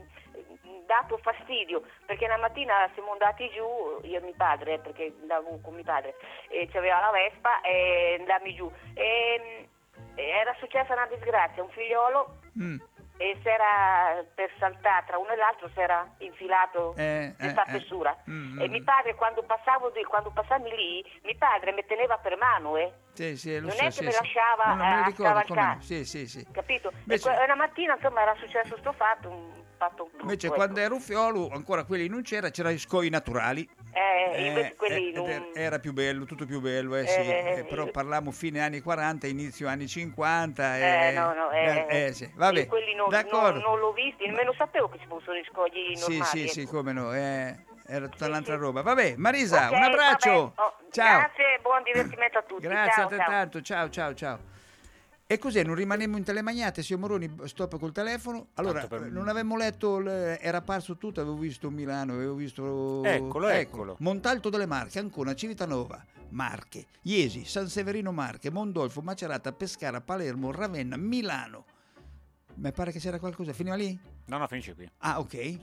mh, dato fastidio perché una mattina siamo andati giù io e mio padre eh, perché andavo con mio padre e c'aveva la Vespa e andammo giù e, mh, era successa una disgrazia, un figliolo Mm. e si era per saltare tra uno e l'altro si era infilato Eh, questa eh, fessura eh. Mm, e mm. mio padre quando passavo di, quando passavo lì mio padre mi teneva per mano eh. Sì, sì, lo Non so, è che sì, mi sì. lasciava, No, no, me eh, lo a ricordo, come scavalcare. no. Sì, sì, sì. Capito? Invece- E que- una mattina insomma era successo sto fatto, un fatto brutto. Invece ecco. quando ero fiolo, ancora quelli non c'era, c'erano i scogli naturali. Eh, invece Eh, quelli eh, ed non... era- era più bello, tutto più bello, eh, sì. Eh, Eh, però io- parliamo fine anni quaranta, inizio anni cinquanta. Eh, eh, no, no, eh, eh, eh, sì. Vabbè, io quelli non, d'accordo. non, non l'ho visti, nemmeno sapevo che ci fossero i scogli Sì, normali. sì, ecco. sì, come no, eh, era tutta un'altra roba. Vabbè, Marisa, Ok, un abbraccio. vabbè. Oh, Ciao. Grazie, buon divertimento a tutti. Grazie ciao, a te ciao. tanto, ciao, ciao, ciao. E cos'è? Non rimaniamo in telemagnate, signor Moroni, stop col telefono. Allora, Tanto per- non avevamo letto, l- era apparso tutto, avevo visto Milano, avevo visto... Eccolo, ecco, eccolo. Montalto delle Marche, Ancona, Civitanova, Marche, Iesi, San Severino Marche, Mondolfo, Macerata, Pescara, Palermo, Ravenna, Milano. Mi pare che c'era qualcosa, finiva lì? No, no, finisce qui. Ah, ok.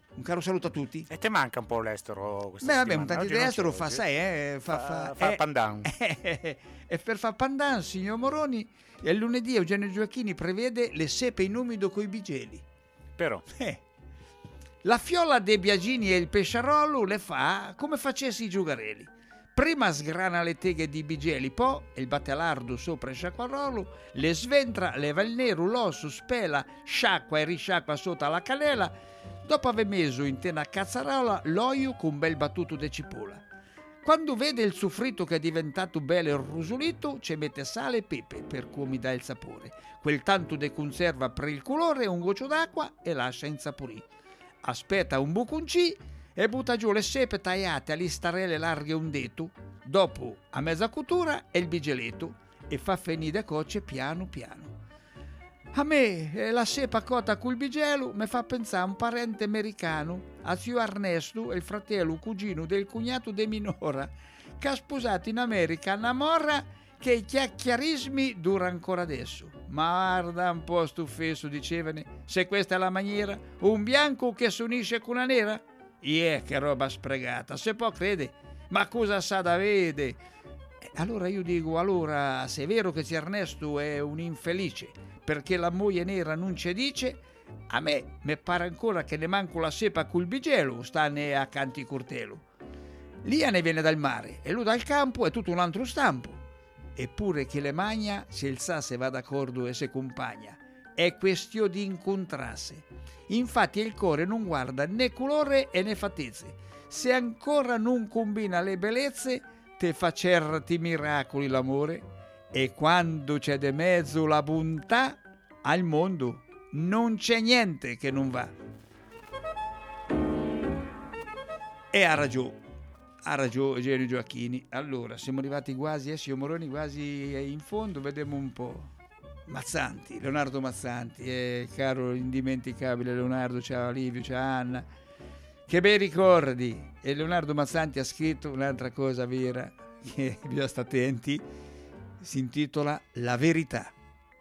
Un caro saluto a tutti. E te manca un po' l'estero questa Beh, vabbè, settimana? un tanto Oggi di non estero c'è, fa, oggi. sai, eh, fa, Fa- fa, fa eh, pandan. E per far pandan, signor Moroni, e il lunedì Eugenio Gioacchini prevede le sepe in umido coi bigeli. Però. Eh. La fiola dei Biagini e il pesciarolo le fa come facessi i giugarelli. Prima sgrana le teghe di bigeli, poi il battelardo sopra il sciacquarolo, le sventra, leva il nero, l'osso, spela, sciacqua e risciacqua sotto la canela. Dopo aver messo in tena cazzarola l'olio con un bel battuto di cipolla. Quando vede il soffritto che è diventato bello irrusolito, ci mette sale e pepe per cui mi dà il sapore. Quel tanto de conserva per il colore, un goccio d'acqua e lascia insaporire. Aspetta un buconcì e butta giù le sepe tagliate a listarelle larghe un dito. Dopo, a mezza cottura, e il bigeletto e fa finire cocce piano piano. A me eh, la sepa cotta col bigelo mi fa pensare a un parente americano, a zio Ernesto, il fratello cugino del cugnato de minora, che ha sposato in America una morra che i chiacchierismi dura ancora adesso. Ma guarda un po' stufesso, dicevane, se questa è la maniera, un bianco che si unisce con una nera? Yeah, che roba sprecata, se può crede, ma cosa sa da vede? Allora io dico, allora se è vero che zio Ernesto è un infelice perché la moglie nera non ci dice, a me mi pare ancora che ne manco la sepa col bigelo, stane a canti curtelo. Lia ne viene dal mare e lui dal campo è tutto un altro stampo. Eppure che le magna se il sa se va d'accordo e se compagna. È questione di incontrarsi. Infatti il cuore non guarda né colore e né fattezze. Se ancora non combina le bellezze, te fa certi miracoli l'amore. E quando c'è de mezzo la bontà, al mondo non c'è niente che non va. E ha ragione. Ha ragione Eugenio Gioacchini. Allora, siamo arrivati quasi, eh, signor Moroni, quasi in fondo, vediamo un po'. Mazzanti, Leonardo Mazzanti, eh, caro indimenticabile Leonardo, ciao Livio, ciao Anna. Che bei ricordi. E Leonardo Mazzanti ha scritto un'altra cosa vera, che bisogna stare attenti, si intitola La verità.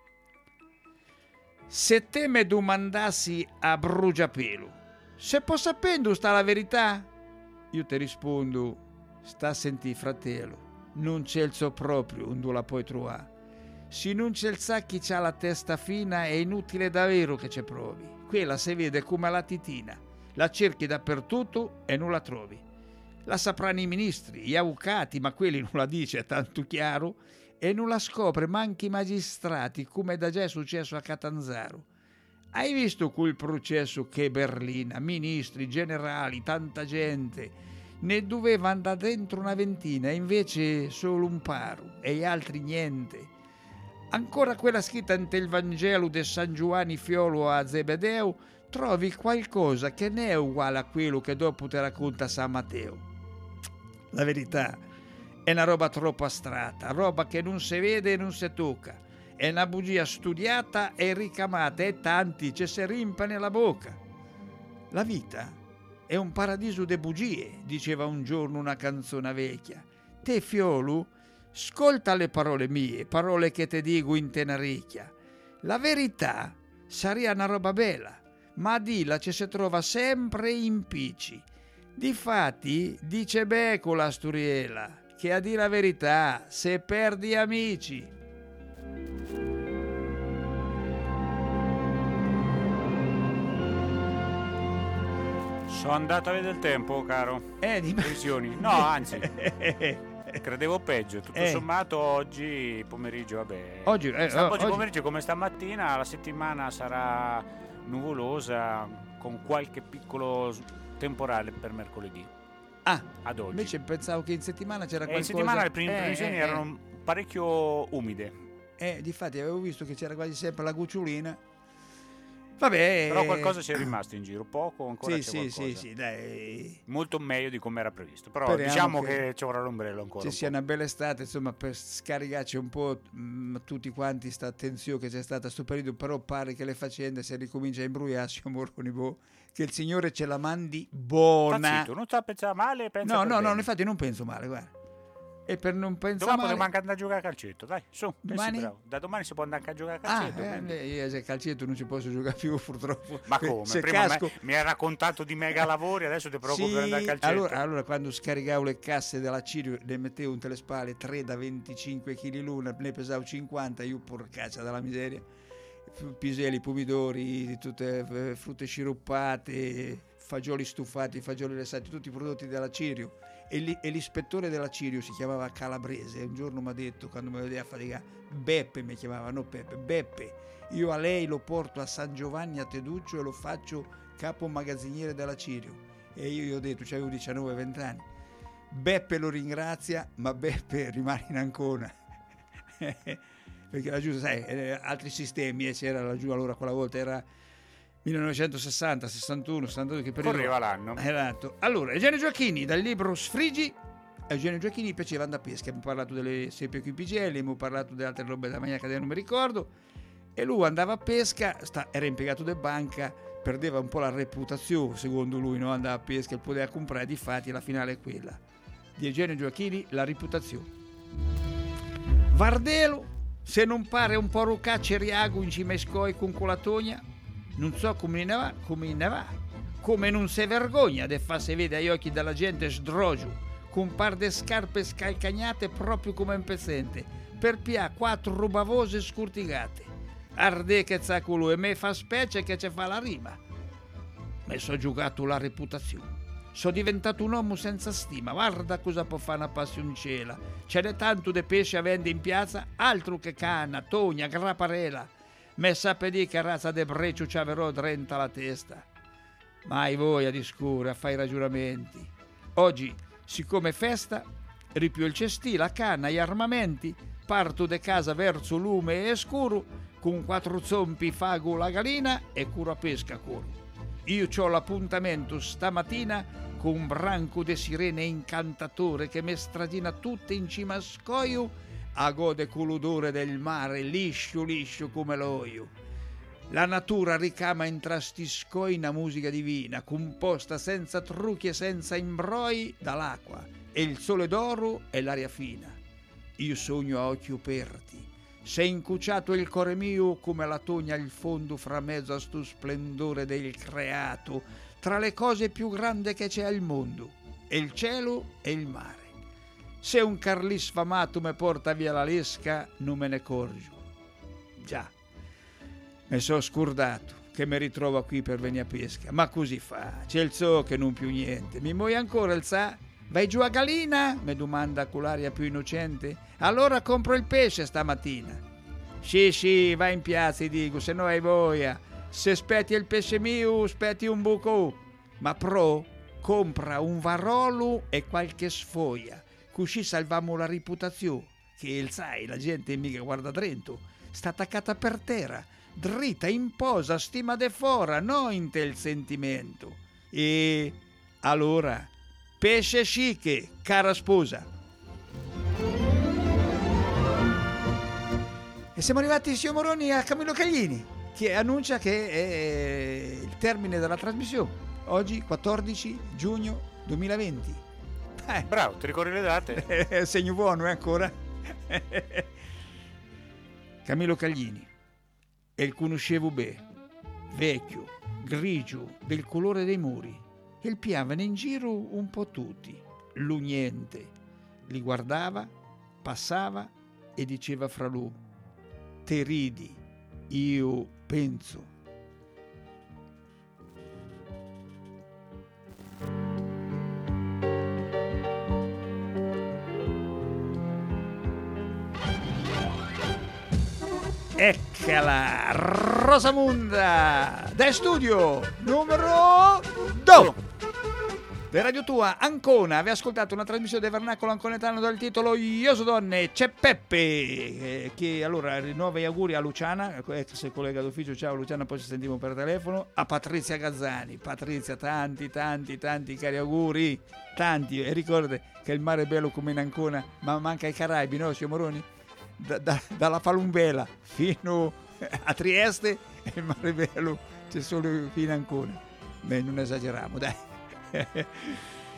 Se te me domandassi a bruciapelo, se può sapendo sta la verità? Io ti rispondo, sta a sentì fratello, non c'è il so proprio, non la puoi trovare. Se non c'è il sa chi c'ha la testa fina è inutile davvero che ci provi. Quella si vede come la titina, la cerchi dappertutto e non la trovi. La sapranno i ministri, gli avvocati, ma quelli non la dice, è tanto chiaro, e non la scopre manchi i magistrati, come da già è successo a Catanzaro. Hai visto quel processo che Berlina, ministri, generali, tanta gente, ne doveva andare dentro una ventina, e invece solo un paro, e gli altri niente. Ancora quella scritta nel Vangelo di San Giovanni Fiolo a Zebedeo, trovi qualcosa che ne è uguale a quello che dopo ti racconta San Matteo. La verità è una roba troppo astratta, roba che non si vede e non si tocca. È una bugia studiata e ricamata e tanti ci si rimpa nella bocca. La vita è un paradiso de bugie, diceva un giorno una canzone vecchia. Te, Fiolu, ascolta le parole mie, parole che te dico in tenaricchia. La verità sarebbe una roba bella, ma a dilla ci si trova sempre in picci. Difatti, dice Becco la storiella, che a dire la verità, se perdi amici. Sono andato a vedere il tempo, caro. Eh, di previsioni. No, anzi, credevo peggio. Tutto Eh. sommato, oggi pomeriggio, vabbè. Oggi, eh, Sta- oh, oggi oggi- pomeriggio, come stamattina, la settimana sarà nuvolosa con qualche piccolo s- temporale per mercoledì. Ah, ad oggi. invece pensavo che in settimana c'era E in qualcosa. settimana le prime Eh, previsioni eh, erano parecchio umide. Eh, difatti avevo visto che c'era quasi sempre la gucciolina. Vabbè. Però qualcosa c'è rimasto in giro, poco ancora Sì, c'è sì, qualcosa. sì, sì, dai. Molto meglio di come era previsto. Però Speriamo diciamo che che, ci vorrà l'ombrello ancora. Ci un sia una bella estate, insomma, per scaricarci un po' mh, tutti quanti sta tensione che c'è stata a sto periodo, però pare che le faccende si ricomincia a imbrugliarsi, Moroni, boh, che il Signore ce la mandi po'. buona. Sta zitto, non sta a pensare male, pensa No, per no, no, bene. infatti non penso male, guarda. E per non pensare Domani male... potremo anche andare a giocare a calcetto, dai, su. Domani? Bravo. Da domani si può andare anche a giocare a Ah, calcetto. eh, quindi. io se calcetto non ci posso giocare più purtroppo. Ma come? Se Prima casco... me, mi hai raccontato di mega lavori, adesso ti preoccupi Sì, per andare a calcetto. allora, allora quando scaricavo le casse della Cirio le mettevo in le spalle tre da venticinque chili l'una, ne pesavo cinquanta, io porcaccia dalla miseria. Piselli, pomidori, tutte eh, frutte sciroppate, fagioli stufati, fagioli lessati, tutti i prodotti della Cirio. E, li, e l'ispettore della Cirio si chiamava Calabrese. Un giorno mi ha detto, quando mi vedeva faticare, Beppe mi chiamava, no Peppe, Beppe, io a lei lo porto a San Giovanni a Teduccio e lo faccio capo magazziniere della Cirio. E io gli ho detto, c'avevo diciannove venti anni, Beppe lo ringrazia, ma Beppe rimane in Ancona. Perché laggiù, sai, eh, altri sistemi, eh, c'era laggiù allora quella volta era millenovecentosessanta, sessantuno, settantadue, che periodo correva l'anno. Esatto. Allora, Eugenio Gioacchini, dal libro Sfrigi. Eugenio Gioacchini piaceva andare a pesca, abbiamo parlato delle seppie con i pigelli, abbiamo parlato delle altre robe da maniaca che non mi ricordo, e lui andava a pesca, sta, era impiegato di banca, perdeva un po' la reputazione, secondo lui, no? Andava a pesca e poteva comprare, difatti la finale è quella di Eugenio Gioacchini, la reputazione. Vardelo, se non pare un po' rucacce riago in cima ai scoi con colatogna, non so come ne va, come ne va, come non si vergogna de fa se vede agli occhi della gente sdrogiu, con par de scarpe scalcagnate proprio come un pezzente, per pia quattro rubavose scurtigate. Arde che za culo e me fa specie che ce fa la rima. Me so giocato la reputazione. So diventato un uomo senza stima, guarda cosa può fare una passioncela. Ce n'è tanto de pesce a vende in piazza, altro che canna, togna, grapparela. Me sape di che razza de breccio ci avrò drenta la testa. Mai voglia di scura, fai ragionamenti. Oggi, siccome festa, ripio il cestino, la canna, gli armamenti, parto de casa verso lume e scuro, con quattro zompi fago la galina e curo a pesca curo. Io c'ho l'appuntamento stamattina con un branco de sirene incantatore che me stradina tutte in cima a scoio a gode con l'odore del mare liscio liscio come l'olio. La natura ricama in trasti scoi una musica divina, composta senza trucchi e senza imbroi dall'acqua, e il sole d'oro e l'aria fina. Io sogno a occhi aperti, s'è incuciato il cuore mio come la togna il fondo fra mezzo a sto splendore del creato, tra le cose più grandi che c'è al mondo, e il cielo e il mare. Se un carlì sfamato me porta via la lesca, non me ne corgio. Già, mi so scordato che mi ritrovo qui per venire a pesca, ma così fa, c'è il so che non più niente. Mi muoio ancora il sa? Vai giù a Galina? Mi domanda con l'aria più innocente. Allora compro il pesce stamattina. Sì, sì, vai in piazza, ti dico, se no hai voglia. Se aspetti il pesce mio, aspetti un buco. Ma pro, compra un varolo e qualche sfoglia. Così salviamo la reputazione, che il sai, la gente mica guarda dentro, sta attaccata per terra, dritta, in posa, stima de fora, no in tel sentimento. E allora, pesce chique, cara sposa. E siamo arrivati, signor Moroni, a Camillo Caglini, che annuncia che è il termine della trasmissione, oggi quattordici giugno duemilaventi. Eh. Bravo, ti ricordi le date? Segno buono, è eh, ancora. Camillo Caglini, e il conoscevo bene, vecchio, grigio, del colore dei muri, e il piavano in giro un po' tutti, lui niente, li guardava, passava e diceva fra lui, te ridi, io penso. Eccola, Rosamunda, da studio numero due di Radio Tua Ancona. Aveva ascoltato una trasmissione del vernacolo anconetano dal titolo Ioso Donne, c'è Peppe, eh, che allora rinnova gli auguri a Luciana, ex collega d'ufficio. Ciao Luciana, poi ci sentiamo per telefono. A Patrizia Gazzani. Patrizia, tanti tanti tanti cari auguri, tanti, e ricorda che il mare è bello come in Ancona, ma manca i Caraibi, no signor Moroni? Da, da, dalla Falumbela fino a Trieste e il mare bello c'è solo fino a Ancona. Beh, non esageriamo, dai.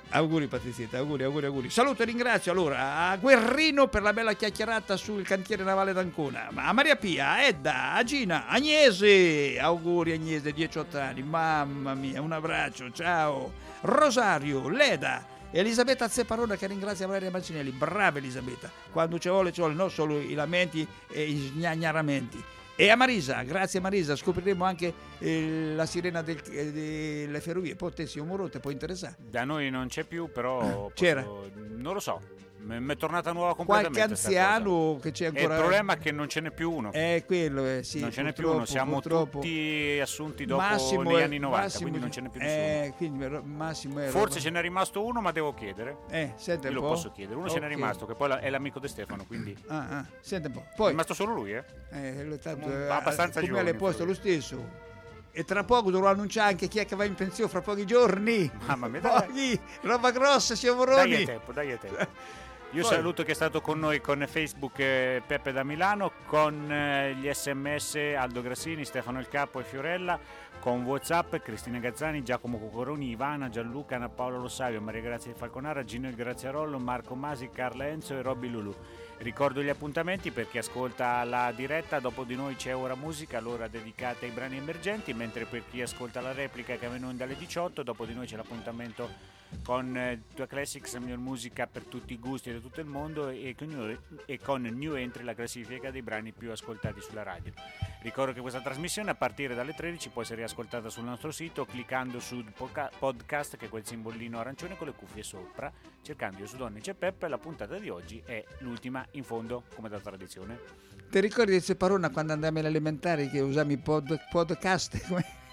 Auguri Patrizietta, auguri, auguri, auguri. Saluto e ringrazio allora a Guerrino per la bella chiacchierata sul cantiere navale d'Ancona, a Maria Pia, a Edda, a Gina, Agnese, auguri Agnese, diciotto anni, mamma mia, un abbraccio, ciao. Rosario, Leda, Elisabetta Zepparona che ringrazia Valeria Mancinelli, brava Elisabetta, quando ci vuole ci vuole, non solo i lamenti e i sgnagnaramenti. E a Marisa, grazie Marisa, scopriremo anche eh, la sirena del, eh, delle ferrovie, poi te si umorote, può interessare. Da noi non c'è più, però posso, c'era? Non lo so, mi è tornata nuova completamente. Qualche anziano che c'è ancora. E il problema è che non ce n'è più uno. È quello, eh, sì. Non ce n'è più uno, siamo purtroppo. tutti assunti dopo Massimo negli è, anni novanta, Massimo, quindi non ce n'è più eh, nessuno. Quindi, Massimo è Forse roba. ce n'è rimasto uno, ma devo chiedere. Eh, sente un Io po'. lo posso chiedere. Uno Okay. ce n'è rimasto, che poi è l'amico di Stefano, quindi. Ah, ah, sente un po'. È Poi, rimasto solo lui, eh? eh, lo- tanto, Mm, eh, abbastanza come giovane, le posto però. lo stesso. E tra poco dovrò annunciare anche chi è che va in pensione fra pochi giorni. Mamma mia, dai. Pochi, roba grossa, siamo Dai Moroni. a tempo, dai a tempo. Io Poi. saluto che è stato con noi con Facebook eh, Peppe da Milano, con eh, gli sms Aldo Grassini, Stefano Il Capo e Fiorella, con WhatsApp Cristina Gazzani, Giacomo Cucoroni, Ivana, Gianluca, Anna Paola Lo Savio, Maria Grazia di Falconara, Gino Il Graziarollo, Marco Masi, Carla Enzo e Robby Lulu. Ricordo gli appuntamenti per chi ascolta la diretta, dopo di noi c'è Ora Musica, l'ora dedicata ai brani emergenti, mentre per chi ascolta la replica che avviene dalle diciotto, dopo di noi c'è l'appuntamento con eh, Tua Classics, la miglior musica per tutti i gusti di tutto il mondo, e con, e con New Entry, la classifica dei brani più ascoltati sulla radio. Ricordo che questa trasmissione a partire dalle tredici può essere ascoltata sul nostro sito cliccando su podca- podcast, che è quel simbolino arancione con le cuffie sopra, cercando Io su Donne c'è Peppe. La puntata di oggi è l'ultima in fondo, come da tradizione. Ti ricordi di Separona quando andammo alle elementari che usavi i pod, podcast?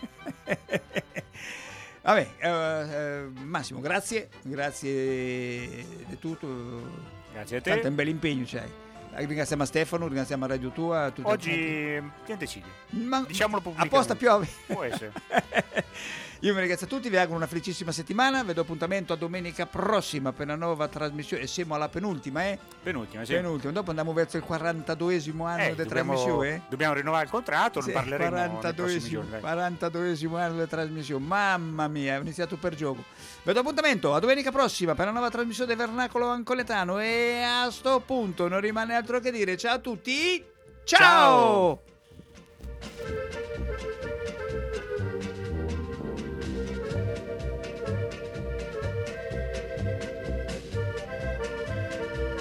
Vabbè, eh, eh, Massimo, grazie, grazie di tutto. Grazie a te. Tanto è un bel impegno c'hai. Ringraziamo a Stefano, ringraziamo a Radio Tua. Tutti Oggi chi decide? Ma Diciamolo pubblicamente. apposta piove. Può essere. Io vi ringrazio a tutti, vi auguro una felicissima settimana, vi do appuntamento a domenica prossima per una nuova trasmissione, e siamo alla penultima, eh? Penultima, sì. Penultima, dopo andiamo verso il quarantaduesimo anno Eh, di dobbiamo, trasmissione, eh? dobbiamo rinnovare il contratto, Sì, ne parleremo nei prossimi quarantaduesimo, giorni. dai. quarantaduesimo anno di trasmissione, mamma mia, ho iniziato per gioco. Vi do appuntamento a domenica prossima per una nuova trasmissione del Vernacolo Ancoletano, e a sto punto non rimane altro che dire ciao a tutti, ciao! Ciao!